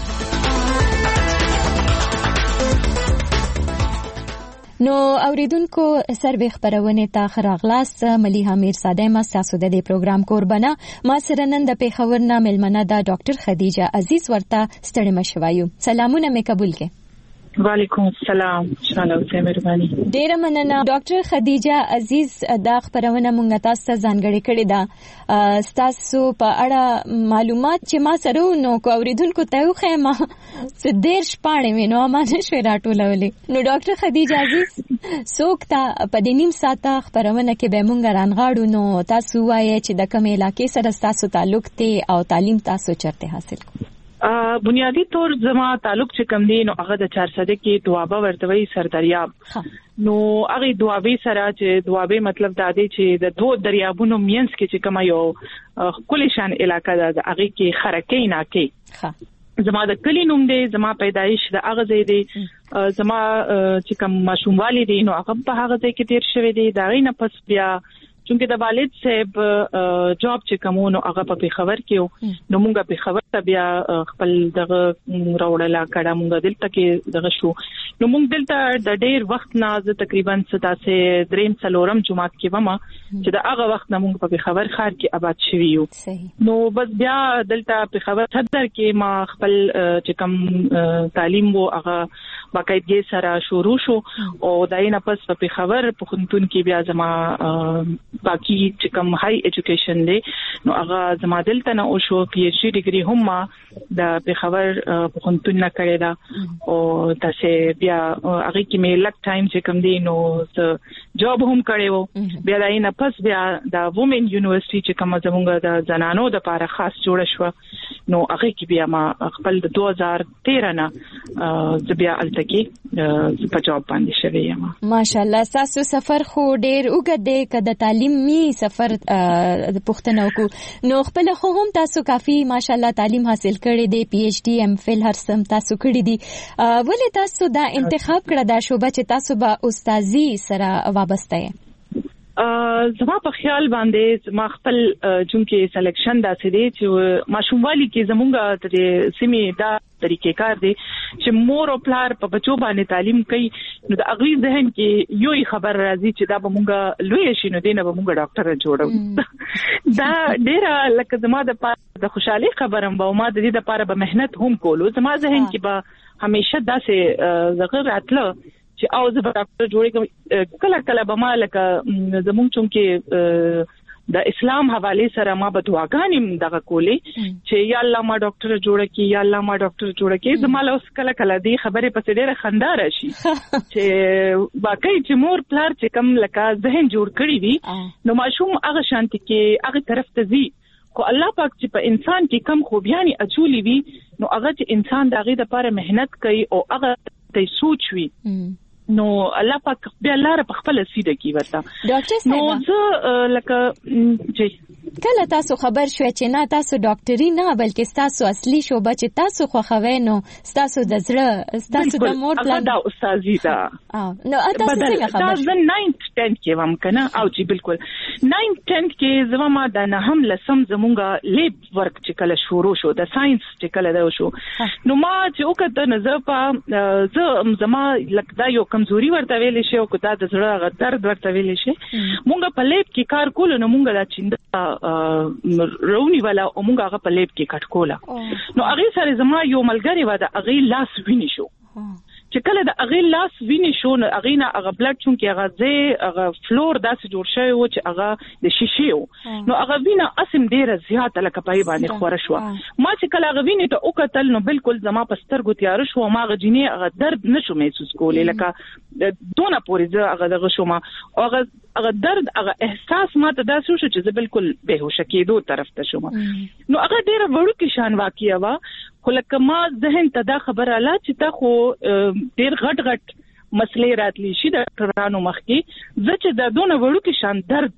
Speaker 6: نو اوریدونکو سروي خبرونه ته خراغلاس ملیحه میرزاده ما تاسو د دې پروګرام قربانه ما سره نن د پیښور نه ملمنه ده ډاکټر خدیجه عزیز ورته ستړي مشوایو. سلامونه مې قبول کې.
Speaker 8: وعلیکم السلام. شاله اوسه مهرباني.
Speaker 6: ډیره مننه ډاکټر خدیجه عزیز. دا خبرونه مونږ تاسو ته ځانګړې کړې ده. تاسو په اړه معلومات چې ما سره نو کو اوریدونکو ته خېما څه شپانه وینو ما نشو راټولولې. نو ډاکټر خدیجه عزیز سوکتا په دې نیم ساعته خبرونه کې به مونږ رانغاړو. نو تاسو وایي چې د کوم علاقې سره تاسو تعلق ته او تعلیم تاسو چرته حاصل کړئ؟
Speaker 8: بنیادی طور زما تعلق چې کم دی نو هغه د 400 کې دوابه ورتوي سردریاب. نو هغه دوابه سره چې دوابه مطلب دا دی چې د دوه دریابونو مینس کې چې کوم یو کلی شان علاقہ ده هغه کې خرکې نه کې. زما د کلی نوم دی، زما پیدایش د هغه ځای دی، زما چې کوم ماشوموالی دی نو هغه په هغه ځای کې تیر شوی دی. دا غي نه پس بیا چونکه د والد صاحب جاب چې کومونو هغه په پیښور کې نو مونږه پیښور ته بیا خپل دغه راوړل کړه مونږ دلته کې دغه شو. نو مونږ دلته د ډېر وخت نه تقریبا 3-4 جمعات کې ومه چې د هغه وخت نه مونږ په پیښور ښار کې آباد شوي یو. نو بس بیا دلته پیښور صدر کې ما خپل چې کوم تعلیم وو هغه باقاعدګي سره شروع شو او داینه پس په پیښور پوهنتون کې بیا زما باقي چې کوم هاي ایجوکیشن دی نو هغه زما دلته نه او شو PhD ډیګري هم د پیښور پوهنتون نه کړې ده او تاسو بیا هغه کې مې لک ټایم چې کوم دی نو جاب هم کړو. بیا داینه پس بیا د وومن یونیورسيټي چې کوم زموږ د زنانو د لپاره خاص جوړ شو نو هغه کې بیا ما خپل د 2013 نه بیا التکی په جواب باندې شوی یم.
Speaker 6: ماشاءالله تاسو سفر خو ډیر وګد دی کده تعلیمي سفر پښتنو کو نو خپل خو هم تاسو کافي ماشاءالله تعلیم حاصل کړی دی پی ایچ ډی ام فل هر سم تاسو کړی دی ولې تاسو دا انتخاب کړه دا شوبه چې تاسو به استادي سره وابسته یې؟
Speaker 8: زما په خیال باندې ما خپل چونکه سلیکشن داسې دی چې ماشوموالي کې زمونږه د سیمې دا طریقې کار دی چې مور او پلار په بچو باندې تعلیم کوي نو د اغوی ذهن کې یو خبر راځي چې دا به مونږه لوی شي نو دینه به مونږه ډاکټر جوړو دا ډیره لکه زما د خوشحالي خبرم به ما د دې لپاره به مهنت هم کولو زما ذهن کې به همیشه داسې زغر راتله چې او زه به ډاکټر جوړې کله کله به ما لکه زمونږ چونکې د اسلام حواله سره ما به دعاګانې دغه کولې چې یا الله ما ډاکټر جوړ کړي یا الله ما ډاکټر جوړ کړي زما له اوس کله کله دې خبرې پسې ډېره خندا راشي چې واقعي چې مور پلار چې کم لکه ذهن جوړ کړی وي نو ماشوم هغه شانتي کې هغه طرف ته ځي خو الله پاک چې په انسان کې کم خوبیانی اچولي وي نو هغه چې انسان دغه لپاره مهنت کوي او هغه ته سوچ وي نو الله پاک بیا لاره په خپل سیده کی ورته.
Speaker 6: ډاکټر
Speaker 8: نو زه لکه جی
Speaker 6: کله تاسو خبر شوه چې نه تاسو ډاکټري نه بلکې تاسو اصلي شوبه چې تاسو خوښوي نو تاسو د زړه تاسو د مور پلان
Speaker 8: دا استادي دا
Speaker 6: نو تاسو څنګه خبر
Speaker 8: دا 9th 10th کې وم کنه او چې بالکل 9th 10th کې زما دا نه هم لسم زمونږه لیب ورک چې کله شروع شو د ساينس چې کله دا شو نو ما چې وکړه نظر په زما لکه دا یو کمزوري ورته ویلې شي او کدا د زړه درد ورته ویلې شي مونږ په لیب کې کار کول نو مونږ دا چیندا رونی والا او مونږ هغه په لیب کې کټ کولا نو هغه سره زما یو ملګری و دا هغه لاس ویني شو چې کله د هغه لاس ویني شو نو هغه نه هغه بلډ چون کې هغه فلور داسې جوړ شوی و چې هغه د شیشې و نو هغه وینه اسم ډیره زیاته لکه پای باندې خوره شو ما چې کله هغه ویني ته وکتل نو بالکل زما په سترګو تیار شو ما غجینه هغه درد نشو محسوس کولې لکه دونه پورې زه هغه دغه شو ما هغه درد هغه احساس ما ته داسې شو چې زه بالکل بهوش کېدو طرف ته شوم نو هغه ډیره وړو کې شان واقعیا وا خو لکه ما ذهن ته دا خبره اله چې تا خو ډیر غټ مسلې راتلی شي د ډاکټرانو مخ کې زه چې دا دونه وړو کې شان درد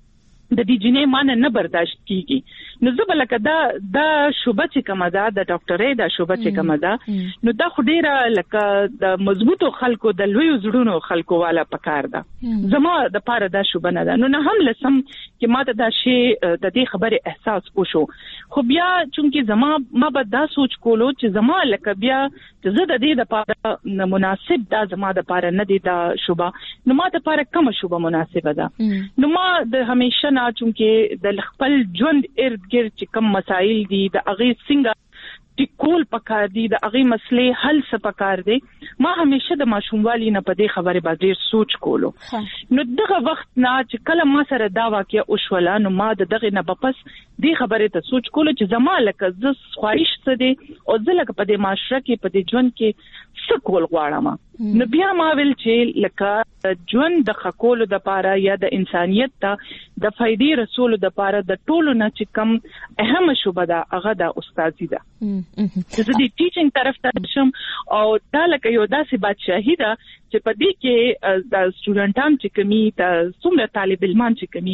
Speaker 8: د دې جنې مان نه برداشت کیږي نو زه بلکه دا شوبه چې کومه ده د ډاکټرۍ دا شوبه چې کومه ده نو دا خو ډیره لکه د مضبوطو خلکو د لوی زړونو خلکو والا پکار ده زما د پاره دا شوبه نه ده نو نه هم لسم چې ماته دا شی د دې خبره احساس وشو خو بیا چونکه ما به دا سوچ کولو چې زما لکه بیا چې زه د دې لپاره مناسب دا زما د لپاره نه دی دا شوبه نو ما د لپاره کوم شوبه مناسبه ده نو ما د همیشه چونکه د خپل ژوند ارد ګرد چې کوم مسایل دي د اغه څنګه ټیکول پکار دي د اغه مسلې حل څه پکار دي ما همیشه د ماشوموالي نه په دې خبره باندې سوچ کولو نو دغه وخت نه چې کله ما سره دا واقعیا وشوله نو ما دغه نه بپس دې خبره ته سوچ کولو چې زما لکه ز خواهش څه دي او زه لکه په دې معاشره کې په دې ژوند کې څه کول غواړم نو بیا ما ویل چې لکه ژوند د خکولو د پاره یا د انسانيت ته د فائدې رسولو د پاره د ټولو نه چې کم اهم شوبه ده هغه د استادي ده چې د ټیچینګ طرف ته شم او دا لکه یو داسې بادشاہي ده چې په دې کې د سټوډنټان چې کمی ته څومره طالب علمان چې کمی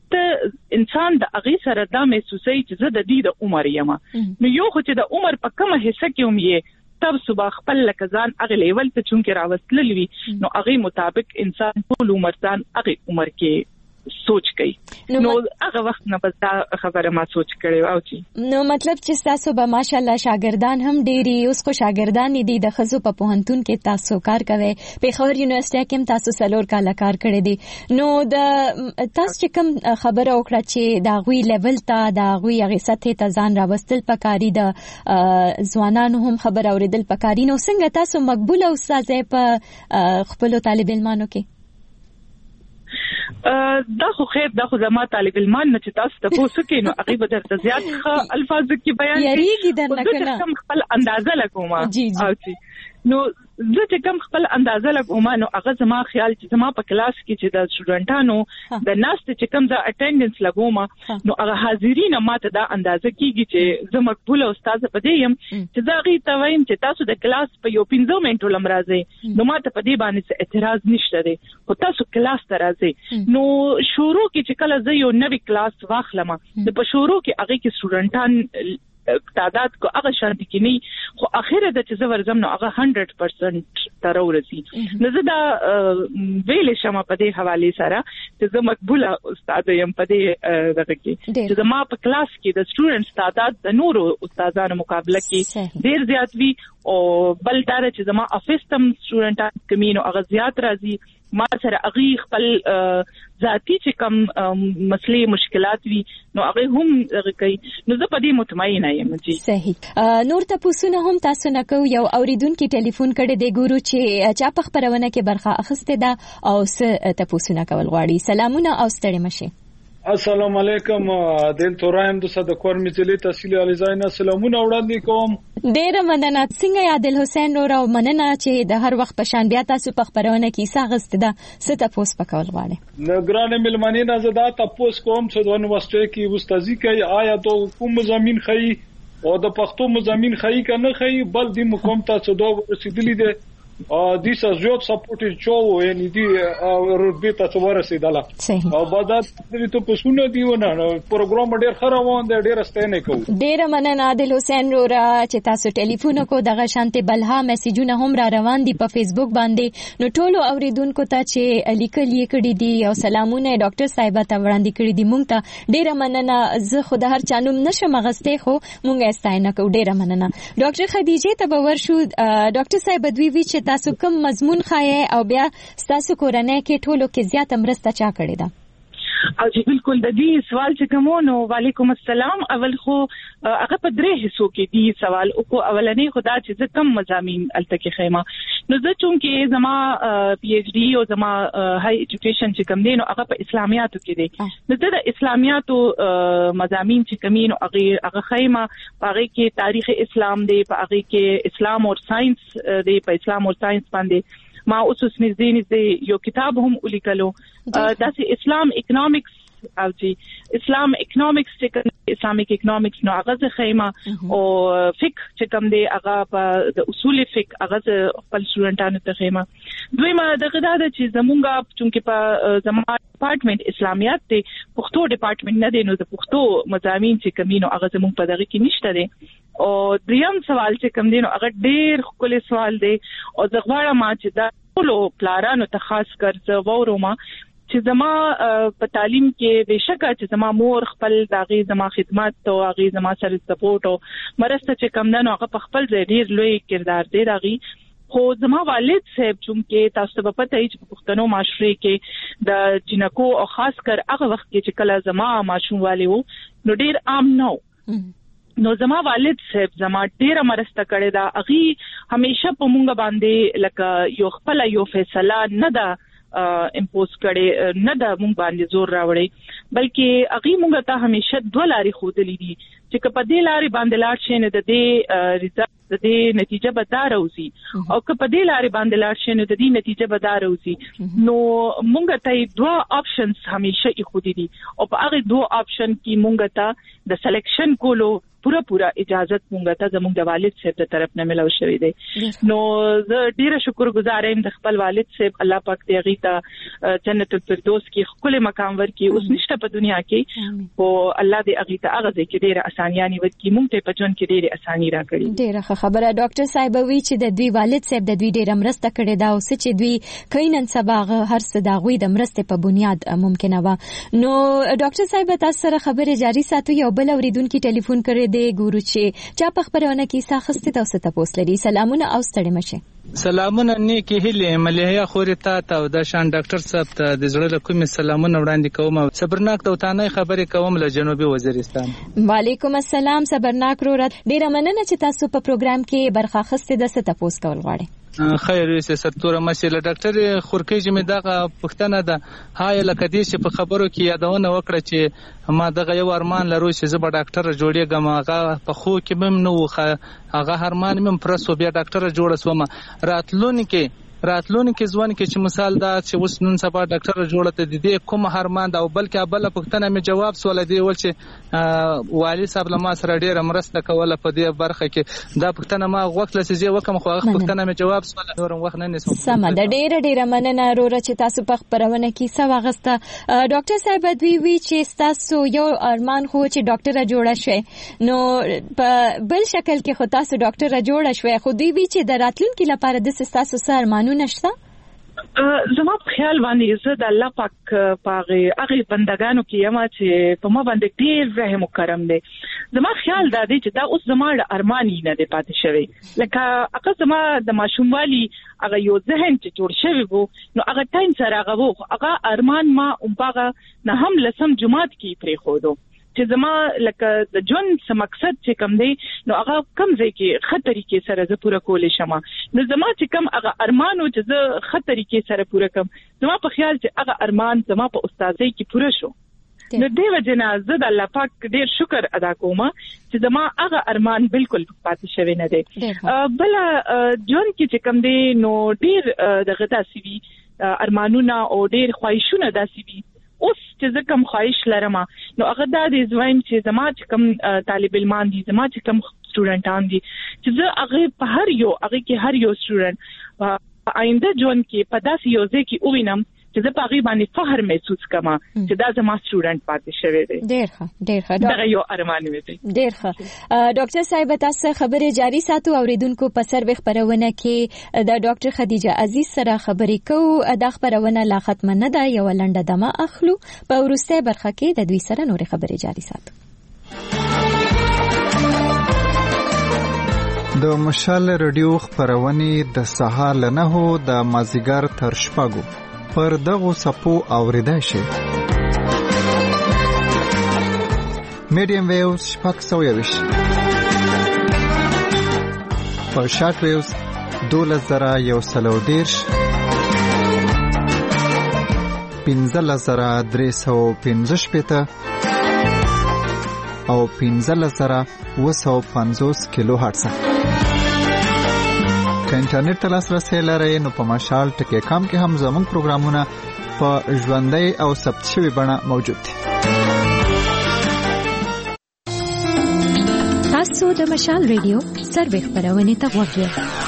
Speaker 8: ته انسان د اغه سره دا محسوسي چې زه د دې د عمر یم نو یو خو چې د عمر په کومه حصہ کې هم یې تب صبح خپل لکزان اغه لیول ته چونکه راوستلوي نو اغه مطابق انسان ټول عمر ځان اغه عمر کې سوچ کوي نو هغه وخت نه بس دا خبره ما سوچ کړې او چې
Speaker 6: نو مطلب چې تاسو به ماشاءالله شاګردان هم ډېری اوس خو شاګردان دي د خزو په پوهنتون کې تاسو کار کوي په خبر یونیورسيټي کې هم تاسو سلور کال کار کړی دي نو د تاسو چې کوم خبره وکړه چې دا غوي لیول ته دا غوي هغه سطح ته ځان راوستل پکاري د ځوانانو هم خبر اوریدل پکاري نو څنګه تاسو مقبول استاد په خپل طالب علمانو کې
Speaker 8: دا خو خیر دا خو زما طالب علمان نه چې تاسو ته پوښتنه کینو هغه به درته زیات الفاظ کې بیان
Speaker 6: یریږي درنه کنه
Speaker 8: کوم خپل اندازه لګوم
Speaker 6: جی
Speaker 8: او چې نو زه چې کوم خپل اندازه لګوم نو هغه زما خیال چې زما په کلاس کې چې د سټوډنټانو د ناست چې کوم د اټینډنس لګوم نو هغه حاضرین ماته دا اندازه کیږي چې زه مقبول استاد پدې يم چې دا غي ته وایم چې تاسو د کلاس په یو 15 منټو لمرازي نو ماته پدې باندې اعتراض نشته دی خو تاسو کلاس ته راځي نو شروع کې چې کله زه یو نوی کلاس واخلم د په شروع کې هغه کې سټوډنټان تعداد کو هغه شانتي کې نه خو اخره د چې زور زم نو هغه 100% تر ورسي نو زه دا ویل شم په دې حواله سره چې زه مقبول استاد یم په دې دغه کې چې ما په کلاس کې د سټوډنټس تعداد د نورو استادانو مقابله کې ډیر زیات وی او بل دا چې زما افیس تم سټوډنټان کمینو هغه زیات راځي ما سره اغي خپل ذاتی چې کوم مسلې مشکلات وي نو هغه هم کوي نو زه په دې مطمئنه یم جی
Speaker 6: صحیح نور تاسو نه هم تاسو نه کو یو اوریدونکو ټلیفون کړي دی ګورو چې چا په خبرونه کې برخه اخسته ده او څه تاسو نه کول غواړي سلامونه او ستړي مشه
Speaker 10: السلام علیکم دل تورایم د صدقور مجلې تحصیل الیزاینا سلامونه وړاندې کوم
Speaker 6: ډېر مننه څنګه عادل حسین نور او مننه چې د هر وخت په شان بیا تاسو په خبرونه کې ساغست ده ست تاسو په کول غواړي
Speaker 10: نگران ملمنې نه زدا تاسو کوم چې د یونیورسيټي کې استادي کوي آیا د کوم مضامین خي او د پښتو مضامین خي کنه خي بل د مقام تاسو دوه رسیدلی دي دیس زیات سپورټ چو یعنی دی رتبه ته ورسېدله او بعد د تو پسونه دیونه پروګرام ډېر خروان دی ډېر ستنه کو
Speaker 6: ډېر مننه عادل حسین رورا چې تاسو ټلیفون کو دغه شانته بلها میسجونه هم را روان دي په فیسبوک باندې نو ټولو اوریدونکو ته چې لیکل یې کړی دي او سلامونه ډاکټر صاحب ته وړاندې کړی دي مونږ ته ډېر مننه زه خو د هر چانوم نشم غسته خو مونږه استاینه کو ډېر مننه ډاکټر خدیجه ته باور شو ډاکټر صاحب دوی وی چې تاسو کوم مضمون خایې او بیا تاسو کورنۍ کې ټولو کې زیات مرسته چا کړې ده
Speaker 8: او چې بالکل د دې سوال چې کومو وعلیکم السلام اول خو هغه په درې حصو کې دی سوال او کو اولنې خدا چې کم مضامین التکی خیمه نو زه چون کې زما پی ایچ ڈی او زما های ایجوکیشن چې کوم دی نو هغه په اسلامیاتو کې دی نو د اسلامیاتو مضامین چې کومینو هغه خیمه هغه کې تاریخ اسلام دی هغه کې اسلام او ساينس دی په اسلام او ساينس باندې ما اوس نږدې یو کتاب هم ولیکلو داسې اسلام اکونومکس او چې اسلام اکونومکس چې اسلامیک اکونومکس نو هغه خیمه او فقه چې کوم دی هغه په د اصول فقه هغه خپل سټوډنټانو ته خیمه دویمه دغه دا چې زمونږه چونکه په زموږ ډپارټمنټ اسلامیات ته پښتو ډپارټمنټ نه دی نو د پښتو مضامین چې کمینو هغه زموږ په دغه کې نشته دی او دریم سوال چې کوم دی نو هغه ډېر خپل سوال دی او زه غواړم چې دا ټول پلارانو ته خاص کر زه وورم چې زما په تعلیم کې بهشکه چې زما مور خپل داغي زما خدمت او هغه زما سره سپورټ او مرسته چې کم نه هغه په خپل ځای ډیر لوی کردار دی داغي خو زما والد صاحب چې تاسو په پته یې چې په پښتنو معاشره کې د جنکو او خاص کر هغه وخت کې چې کله زما ماشوم والي وو نو ډیر عام نو نو زما والد صاحب زما ډیره مرسته کړې ده اغي همیشه په مونږ باندې لکه یو خپل یو فیصله نه ده امپوز کړي نه د مونږ باندې زور راوړي بلکې اغي مونږ ته همیشه دوه لارې خودلې دي چې په دې لارې باندې لاړ شي نه د دې ریزلټ د دې نتیجه به دا راوځي او که په دې لارې باندې لاړ شي نو د دې نتیجه به دا راوځي نو مونږ ته دوه آپشنز همیشه یې خودي دي او په هغه دوه آپشن کې مونږ ته د سلیکشن کولو پورا اجازت مونږ ته زموږ د والد صاحب ته طرف نه ملو شوی دی نو زه ډیره شکرګزار یم د خپل والد صاحب الله پاک دې هغه ته جنت الفردوس کې خپل مقام ورکړي اوس نشته په دنیا کې او الله دې هغه ته هغه کې ډیره اسانیانی ورکړي مونږ ته په ژوند کې ډیره اسانی راکړي
Speaker 6: ډیره خبره ډاکټر صاحب وی چې د دوی والد صاحب د دوی ډیره مرسته کړې دا او چې دوی کینن سبا هر څه دا غوي د مرسته په بنیاد ممکنه و نو ډاکټر صاحب تاسو سره خبره جاری ساتو یو بل اوریدونکو ټلیفون کړی دی ګورو چې چا په خبرونه کې ساخسته تاسو ته پوسټ سلامونه او ستړي مشه
Speaker 12: سلامونه نیکی هله ملهیا خورتا ته د شان ډاکټر صاحب ته د زړه له کومې سلامونه وړاندې کوم او صبرناک ته تانه خبرې کوم له جنوبي وزیرستان
Speaker 6: وعلیکم السلام صبرناک رو ډیره مننه چې تاسو په پروګرام کې برخه اخیسته د ست پوسټ کول غواړئ
Speaker 12: خیر وي سرتور مشه له ډاکټر خورکی جمع دغه پښتنه ده هاي لکه دې چې په خبرو کې یادونه وکړه چې ما دغه یو ارمان لرو چې زه به ډاکټر جوړېږم هغه په خو کې بم نو هغه ارمان مم پرسو بیا ډاکټر جوړ سوم راتلونکي ځوان کې چې مثال دا چې اوس نن سبا ډاکټر جوړته دي د کوم هرمان دا او بلکې بل پښتنه مې جواب سوال دی ول چې والي صاحب لما سره ډیره مرسته کوله په دې برخه کې دا پښتنه ما وخت لسې وکم خو هغه پښتنه مې جواب سوال نورم وخت نه نسم
Speaker 6: سم ده ډیره مننه وروره چې تاسو په خبرونه کې څه واغسته ډاکټر صاحب دوی چې تاسو یو ارمان خو چې ډاکټر جوړه شوه نو په بل شکل کې خو تاسو ډاکټر جوړه شوه خو دوی چې د راتلونکي لپاره د تاسو سره ارمانونه نشته
Speaker 8: زما په خیال باندې زه د الله پاک پاغه هغه بندگانو کې یم چې په ما باندې ډېر رحم او کرم دی زما خیال دا دی چې دا اوس زما د ارمانی نه دی پاتې شوی لکه هغه زما د ماشوموالي هغه یو ذهن چې جوړ شوی وو نو هغه ټایم سره هغه ارمان ما اونپاغه نه هم لسم جماعت کې پرې خودو چې زما لکه د جون څه مقصد چې کم دی نو هغه کم ځای کې خطرې کې سره زه پوره کولې شم نو زما چې کم هغه ارمانو چې زه خطرې کې سره پوره کم زما په خیال چې هغه ارمان زما په استادۍ کې پوره شو نو دیو جنا زه د الله پاک ډیر شکر ادا کوم چې زما هغه ارمان بالکل پاتې شوی نه دی بل جون کې چې کم دی نو ډیر دغه داسې وی ارمانونه او ډیر خواهشونه داسې وی اوس چې زه کوم خواهش لرم نو هغه دا د زویم چې زما چې کوم طالب علمان دي زما چې کوم سټوډنټان دي چې زه هغه په هر یو سټوډنټ په آینده ژوند کې په داسې یو ځای کې ووینم چې زه په هغه باندې فخر محسوس کوم چې دا زما سټوډنټ پاتې شوی دی
Speaker 6: ډېر ښه
Speaker 8: دا یو ارمان مې دی
Speaker 6: ډېر ښه ډاکټر صاحب تاسو خبره جاری ساتو اوریدونکو په سروي خبرونه کې د ډاکټر خدیجه عزیز سره خبرې کوو د خبرونه لا ختم نه ده یو لنډه دمه اخلو په ورسته برخه کې د دوی سره نور خبرې جاری ساتو
Speaker 15: د مشال رادیو خبرونه د سهار له 9 د مازیګر تر شپږو پر دغه سپو اوریدای شي میډیم ویوز شپږ سویوش په شارټ ویوز 2110 15315 او 15350 کیلو هرتز که انټرنیټ ته لاسرسي لرئ نو په مشال ټکی کام کې هم زموږ پروګرامونه په ژوندۍ او ثبت شوی بڼه موجود دي
Speaker 6: تاسو د مشال ریډیو سروي خبرونه ته وګورئ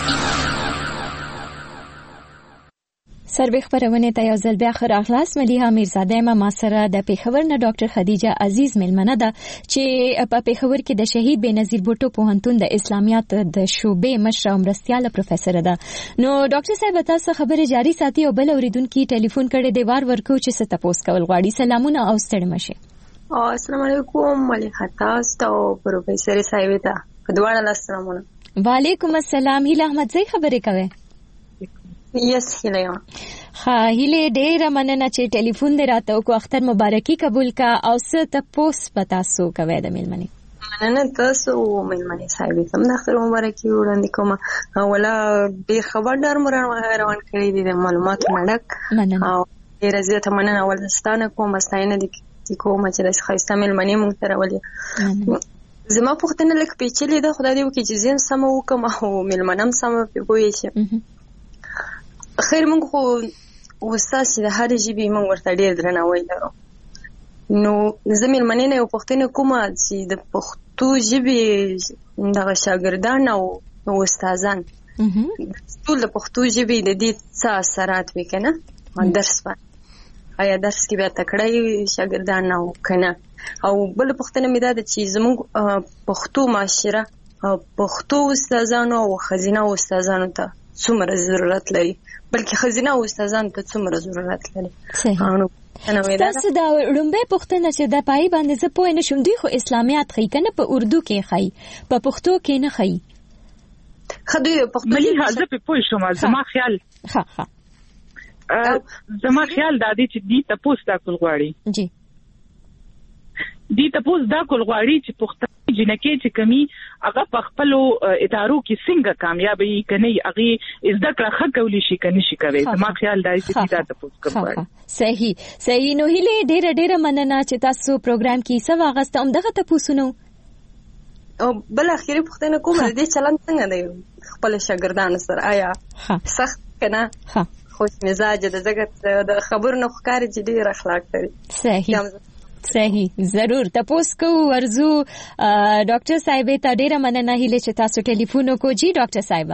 Speaker 6: سروي خبرونه ته یو ځل بیا خراغلاس مليها میرزاده ما سره د پیښور نه ډاکټر خدیجه عزیز ملمنه ده چې په پیښور کې د شهید بنظیر بوټو پوهنتون د اسلامیات د شعبې مشر او مرستيال پروفیسور ده نو ډاکټر صاحب تاسو خبره جاری ساتي او بل اوریدونکو ټلیفون کړي دی وار ورکو چې څه تاسو کول غواړي سلامونه او ستړي مشه
Speaker 7: السلام علیکم مليحه تاسو او پروفیسور صاحب ته خدوانه السلامونه
Speaker 6: وعلیکم السلام هیله احمد زئی خبرې کوي
Speaker 7: یس هیله
Speaker 6: هیله ډېر مننه چې ټلیفون دې راته او اختر مبارکي قبول کا او ست پوس پتا سو کوي د ملمنې
Speaker 7: مننه تاسو ملمنې صاحب تم د اختر مبارکي وړاندې کوم اوله ډېر خبردار روان کړی دي د معلوماتو مډک او ډېر زیاته مننه ولستانه کوم ستاینه دي کوم چې د خاصه ملمنې مونږ ته راولي زما پوښتنه لکه پیچلې ده خدای دې وکړي چې زم سم وکم او ملمنم سم پوي شي خیر مونږ خو استاد د هر ژبې مونږ ورته ډېر درناوی لرو نو زمير مننه یو پښتنه کومه چې د پښتو ژبې د شاګردان او استادان ټول د پښتو ژبې د دې څه اثرات وکنه درس آیا درس کې به تکړه شاګردان او کنه او بل پښتنه مې دا چې زموږ پښتو معاشره پښتو استادانو او خزینه استادانو ته څومره ضرورت لري بلکې خزینه استادانو ته څومره ضرورت لري
Speaker 6: تاسو دا رومبه پښتنه چې د پای باندې زه پوه نه شوم دوی خو اسلامیات خې کنه په اردو کې خې په پښتو کې نه خې
Speaker 7: خدای پښتو
Speaker 8: ملي حاضر په پوه شوم زما خیال زما خیال دا دی چې دی تاسو دا کول غواړي
Speaker 6: جی
Speaker 8: دی تاسو دا کول غواړي چې پښتو جنکه چې کمی هغه په خپل ادارو کې څنګه کامیابی کني هغه زده کړه کولی شي کني شي کوي ما خیال دی چې دا تاسو کوم
Speaker 6: صحیح نو هله ډېر مننه چې تاسو پروګرام کې څه واغست هم دغه تاسو نو
Speaker 7: او بل اخیری پوښتنه کوم د چلند څنګه دی خپل شاګردانو سره آیا سخت کنه خوش مزاج د زګت د خبرو نه ښکاري چې ډېر اخلاق لري
Speaker 6: صحیح ضرور تاسو کو ورزو ډاکټر صاحب ته ډېر مننه هله چې تاسو ټلیفون وکړي ډاکټر صاحب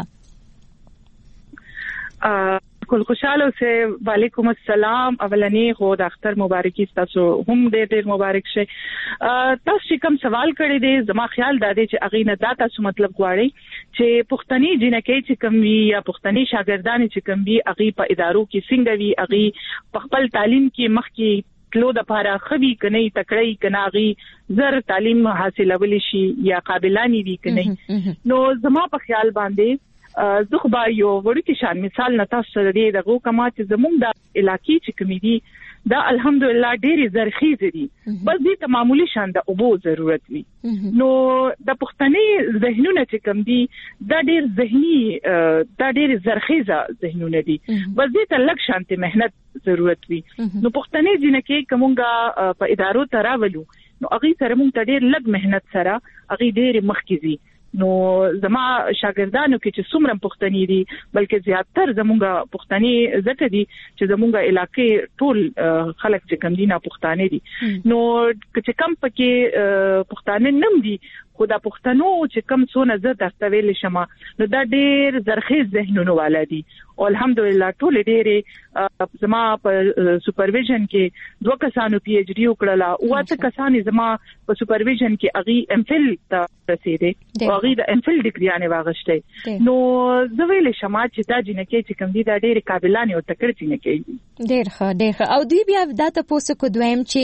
Speaker 8: کول خوشاله سه وعلیکم السلام اولنی خو د اختر مبارکي تاسو هم ډېر مبارک شه تاسو کوم سوال کړی دی زما خیال دا دی چې اغه نه دا تاسو مطلب غواړي چې پښتني جنکې چې کوم وی یا پښتني شاګردان چې کوم وی اغه په ادارو کې څنګه وی اغه په خپل تعلیم کې مخ کې تلو د پاره خوي کني تکړی کناغي زر تعلیم حاصلول شي یا قابلانی وی کني نو زما په خیال باندې زه خو یو ورته شان مثال نه تاسو سره دی دغه کما چې زموږ د علاقې چې کمیدي دا الحمدلله ډېری زرخیز دي بس دې ته معمولی شان د اوبو ضرورت وي نو د پښتني ذهنونه چې کم دي دا ډېر ذهني دا ډېر زرخیزه ذهنونه دي بس دې ته لږ شانتي مهنت ضرورت وي نو پښتني جنکه کومګه په ادارو تراولو نو اغه سره مونږ ته ډېر لږ مهنت سره اغه ډېر مخکې نو زما شاګردانو کې چې څومره پښتني دي بلکې زیاتره زمونږه پښتني زکه دي چې زمونږه علاقې ټول خلک چې کم دي نه پښتانه دي نو چې کم پکې پښتانه نم دي خو دا پښتنو چې کم څونه زه تاسو ویل شمه نو دا ډېر زرخیز ذهنونه والا دي او الحمدلله ټول ډېر زما په سپرویژن کې دوه کسانو پی ایچ ډی وکړه او اته کسان زما په سپرویژن کې اغي ام فل ته رسیدي او اغي د ام فل ډیګری نه واغشته نو زه ویل شمه چې دا جنکه چې کم دي دا ډېر قابلانه او تکړه جنکه
Speaker 6: ډېر ښه او دوی بیا دا تاسو کو دویم چې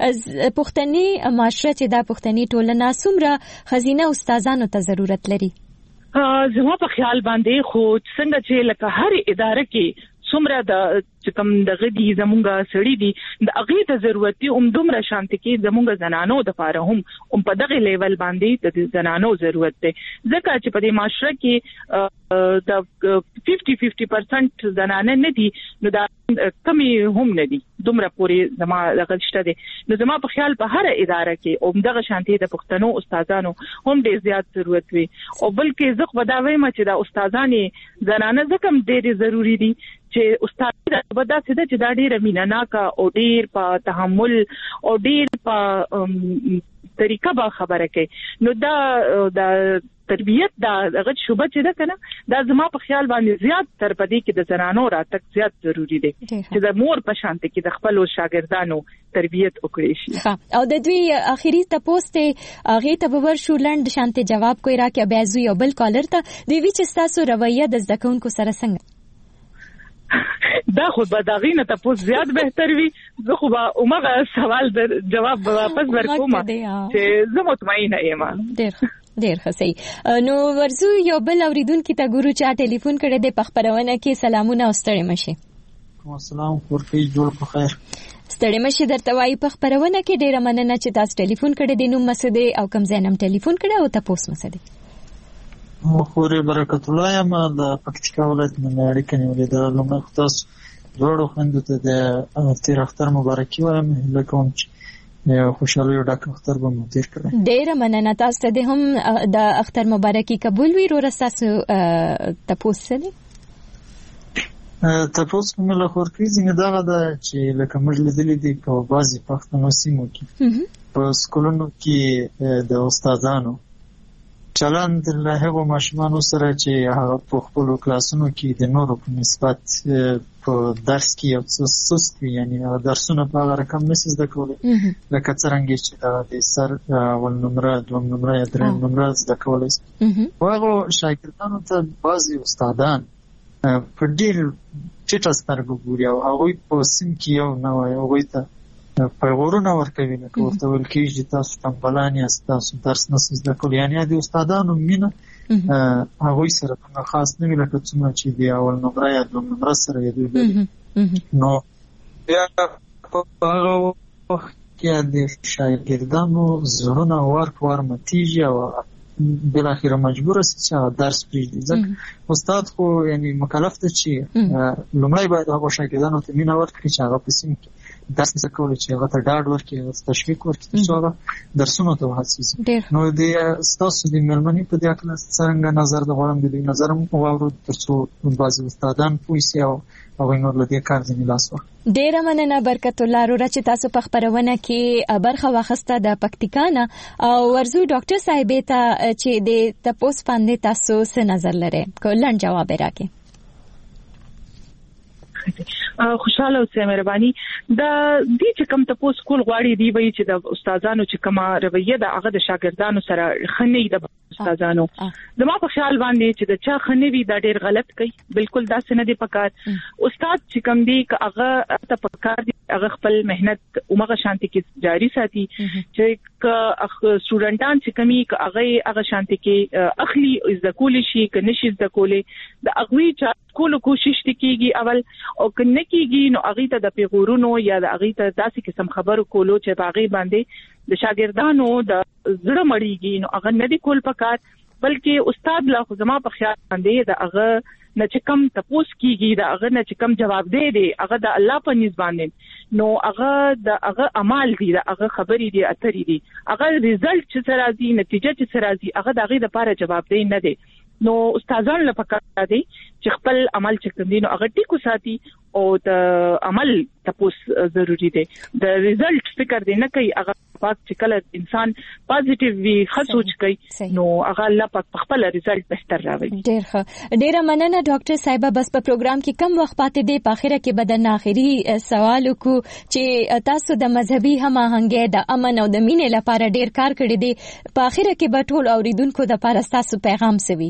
Speaker 6: پښتني معاشره چې دا پښتني ټولنه څومره خزینه استادانو ته ضرورت لري
Speaker 8: زما په خیال باندې خو څنګه چې لکه هر اداره کې څومره د کوم دغه دي زمونږه سړی دي د اغه ته ضرورت دي دومره شانتي کې زمونږه زنانو د پاره هم په دغه لیول باندې د زنانو ضرورت ده ځکه چې په دې معاشره کې د 50% زنانه نه دي نو دا کمی هم نه دي دومره پوری زما دغه شته دي نو زما په خیال په هر اداره کې دغه شانتي د پښتنو استادانو هم ډېر زیات ضرورت وي او بلکې زه خو دا وایم چې دا استادانې زنانه زکم ډېر ضروری دي چې استاد دا څه چې دا ډېر میناناکه او ډېر په تحمل او ډېر په طریقه به خبره کوي نو دا تربیت دا هغه شوبه چې دا کنه دا زما په خیال باندې زیات تر پدې کې د زنانو راتګ زیات ضروری دی چې د مور په شان کې د خپل شاګردانو تربیت وکړي شي
Speaker 6: او د دوی اخیری تاسو ته هغه ته ورشو لند شانته جواب کوي راکه بیازو یو بل کالر ته دوی چې تاسو رویه د ځکونکو سره څنګه
Speaker 8: دا خو به داغې نه تاسو زیات بهتر وي زه خو به عمره سوال در جواب واپس ورکوم چې زه مطمئنه یم
Speaker 6: ډېر ښه صحیح نو ورزو یو بل اوریدونکو ته ګورو چې ټلیفون کړي د پخپرونه کې سلامونه او ستړي مشه
Speaker 13: السلام ورکې جوړ په خیر
Speaker 6: ستړي مشه درته وايي پخپرونه کې ډېر مننه چې تاسو ټلیفون کړي د نوم مسده او کوم ځانم ټلیفون کړي او تاسو مسده
Speaker 13: مخوري برکت الله یم د پکتیکا ولایت نه اړیکه نیولې ده لمه تاسو جوړو خوندو ته د تیر اختر مبارکي وایم لکه خوشاله یو ډاکټر اختر به مو تیر کړی
Speaker 6: ډېر مننه تاسو ته هم د اختر مبارکي قبول وي ورو تاسو تاسو دي
Speaker 13: تاسو کومه له خورکې څنګه دا چې لکه موږ لیدلې دي په بازي پښتنو سیمو کې په سکولونو کې د استادانو چلند له هغو ماشومانو سره چې هغه په خپل کلاسونو کې د نورو په نسبت په درس کې یو څه سست وي یعنی درسونه په هغه رقم نشي زده کولی لکه څنګه چې د سر ول نمره دوم نمره یا دریم نمره زده کولی هغه شاګردانو ته بعضي استادان په ډېر ټیټه سترګو ګوري او هغه په سیم کې یو نو هغه ته پیغورونه ورکوي لکه ورته ویل کېږي تاسو تنبلان یاست تاسو درس نشئ زده کولی یعنې د استادانو مینه هغوی سره په خاص نه وي لکه څومره چې د اول نمره یا دوم نمره سره یې دوی لري نو بیا په هغه وخت کې د شاګردانو زړونه ور ماتیږي او بالاخره مجبور سي چې درس پریږدي. ځکه استاد خو یعنی مکلف دی چې لومړی باید هغه شاګردانو ته مینه ورکړي چې هغه په سیم کې درس کول، چې هغه ته ډاډ ورکړي، هغه تشویق ورکړي چې هغه درسونه ته وهڅوي. نو د تاسو د مېرمنې په دې اړه څنګه نظر د غواړم د نظر مو واورو ترڅو بعضي استادان پوه شي او هغه نور له دې کار ځنې لاس واخلي.
Speaker 6: ډیره مننه برکت الله روره چې تاسو په خبرونه کې برخه واخسته د پکتیکانا او ورزو ډاکټر صاحب ته چې د تاسو باندې تاسو څه نظر لرئ کولن جواب راکړئ.
Speaker 8: خوشاله اوسئ مهرباني. د دې چې کوم تاسو کول غواړي دی وایي چې د استادانو چې کومه رویه د هغه د شاګردانو سره خنۍ د استادانو زما په خیال باندې چې د چا خنوي دا ډیر غلط کوي. بالکل دا څه نه دی پکار. استاد چې کوم دی هغه ته پکار دی هغه خپل مهنت اومغه شانتي کې جاری ساتي چې سټوډنټان چې کمی هغه شانتي کې اخلي از کول شي ک نشي از کولې د اغوي چا کولو کوشش کیږي اول او کنه کیږي نو اغه ته د پیغورونو یا د اغه ته داسې قسم خبرو کولو چې باغی باندې د شاګردانو د زړه مړیږي نو اغه نه دی کول پکار، بلکې استاد لا خو زما په خیال باندې د اغه نه چې کم تپوس کیږي د اغه نه چې کم جواب دی اغه د الله په نسبت باندې نو اغه د اغه اعمال دي د اغه خبرې دي اترې دي اغه ریزلټ چې سره راځي نتیجه چې سره راځي اغه د اغه لپاره جواب دی نه دی. نو استادان لپاره پکار دي چې خپل عمل چې کوم دي نو هغه ټیکو ساتي او د عمل تاسو ضروری دي. د ریزلټ فکر دی نه کوي هغه پاک چې کله انسان پازیټیو وي خصوص کوي نو هغه الله پاک خپل ریزلټ بهتر راوړي. ډیر
Speaker 6: مننه ډاکټر صاحب. بس په پروګرام کې کم وخت پاتې دی، په اخره کې بدن اخري سوال کو چې تاسو د مذهبي هماهنګي د امن او د مینې لپاره ډیر کار کړی دی، په اخره کې به ټول اوریدونکو د لپاره تاسو پیغام سوي.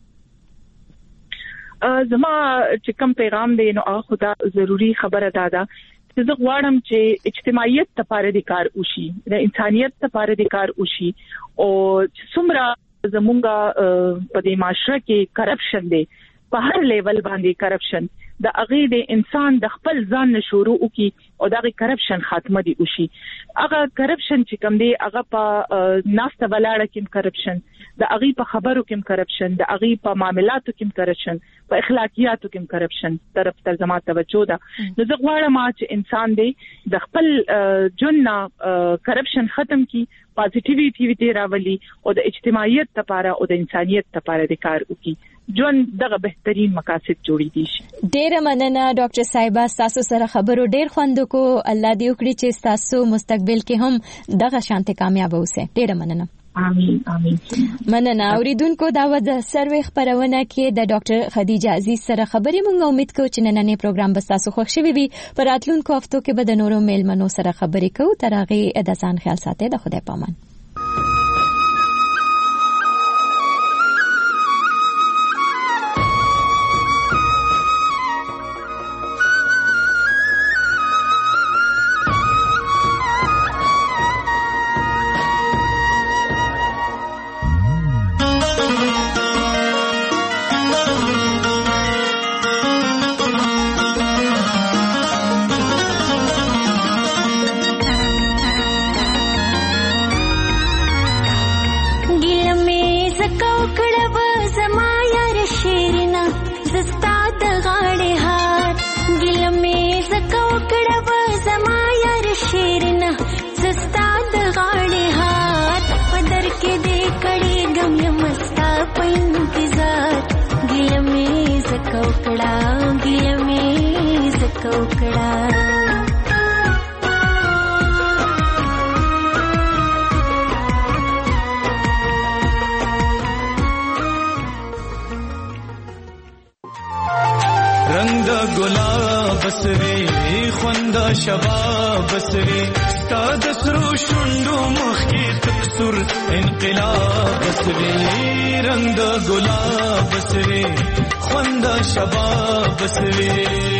Speaker 8: زما چې کوم پیغام دی نو هغه خدا ضروری خبره ده چې زه غواړم چې اجتماعیت لپاره د کار وشي، د انسانیت لپاره د کار وشي او څومره زمونږه په دې معاشره کې کرپشن دی، په هر لیول باندې کرپشن د اغه د انسان د خپل ځان شروع وکي او دغه کرپشن خاتمه دی وشي. هغه کرپشن چې کوم دی هغه په ناسته ولاړه کې کرپشن، د اغه په خبرو کې کرپشن، د اغه په معاملاتو کې کرپشن، په اخلاقیاتو کې کرپشن طرف ته زما توجه ده. نو زه غواړم چې انسان دی د خپل جن کرپشن ختم کی، پازیټیویټی راولي او د اجتماعیت لپاره او د انسانیت لپاره د کار وکي جون دغه بهترین مقاصد جوړی دي.
Speaker 6: ډیر مننه ډاکټر صاحب، تاسو سره خبرو ډیر خوند کو. الله دې وکړي چې تاسو مستقبل کې هم دغه شانته کامیاب اوسئ. ډیر مننه.
Speaker 8: آمین آمین.
Speaker 6: مننه. اوریدونکو دا د سروي خبرونه کې د ډاکټر خدیجه عزیز سره خبرې مونږ امید کوو چې نننې پروګرام به تاسو خوښ شوي وي. پر راتلونکو هفتو کې به د نورو میلمنو سره خبرې کوو. تر هغه د ځان خیال ساتئ. د خدای پامان.
Speaker 14: رنگ گلاب بسری خوند شباب بسری ستاد سرو شندو مخی تکسر انقلاب بسری رنگ گلاب بسری خوند شباب بسری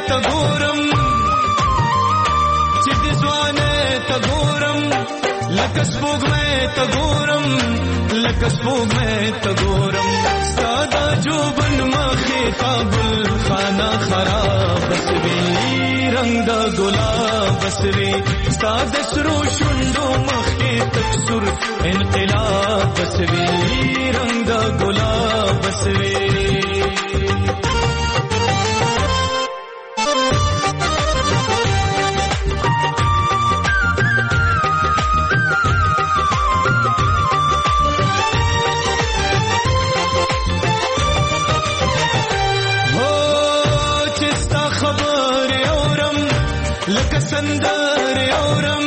Speaker 14: ته ګورم چې د ځوانه ته ګورم لکه سپوږمۍ ته ګورم لکه سپوږمۍ ته ګورم ساده جوبن مخې کابل خانه خراب بسوي رنگ د ګلاب بسوي ساده سرو شوندو مخې تک سر انقلاب بسوي رنگ د ګلاب بسوي سندر اورم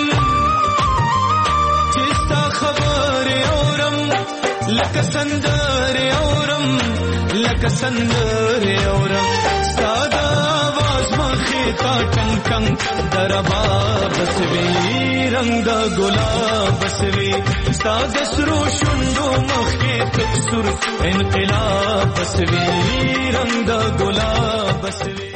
Speaker 14: چستا خبر اورم لکه سندر اورم لکه سندر اورم ساده आवाज مخې تا ټنګ ټنګ دربا بسوي رنگ د ګلاب بسوي ساده سرو شوندو مخې تک سر انقلاب بسوي رنگ د ګلاب بسوي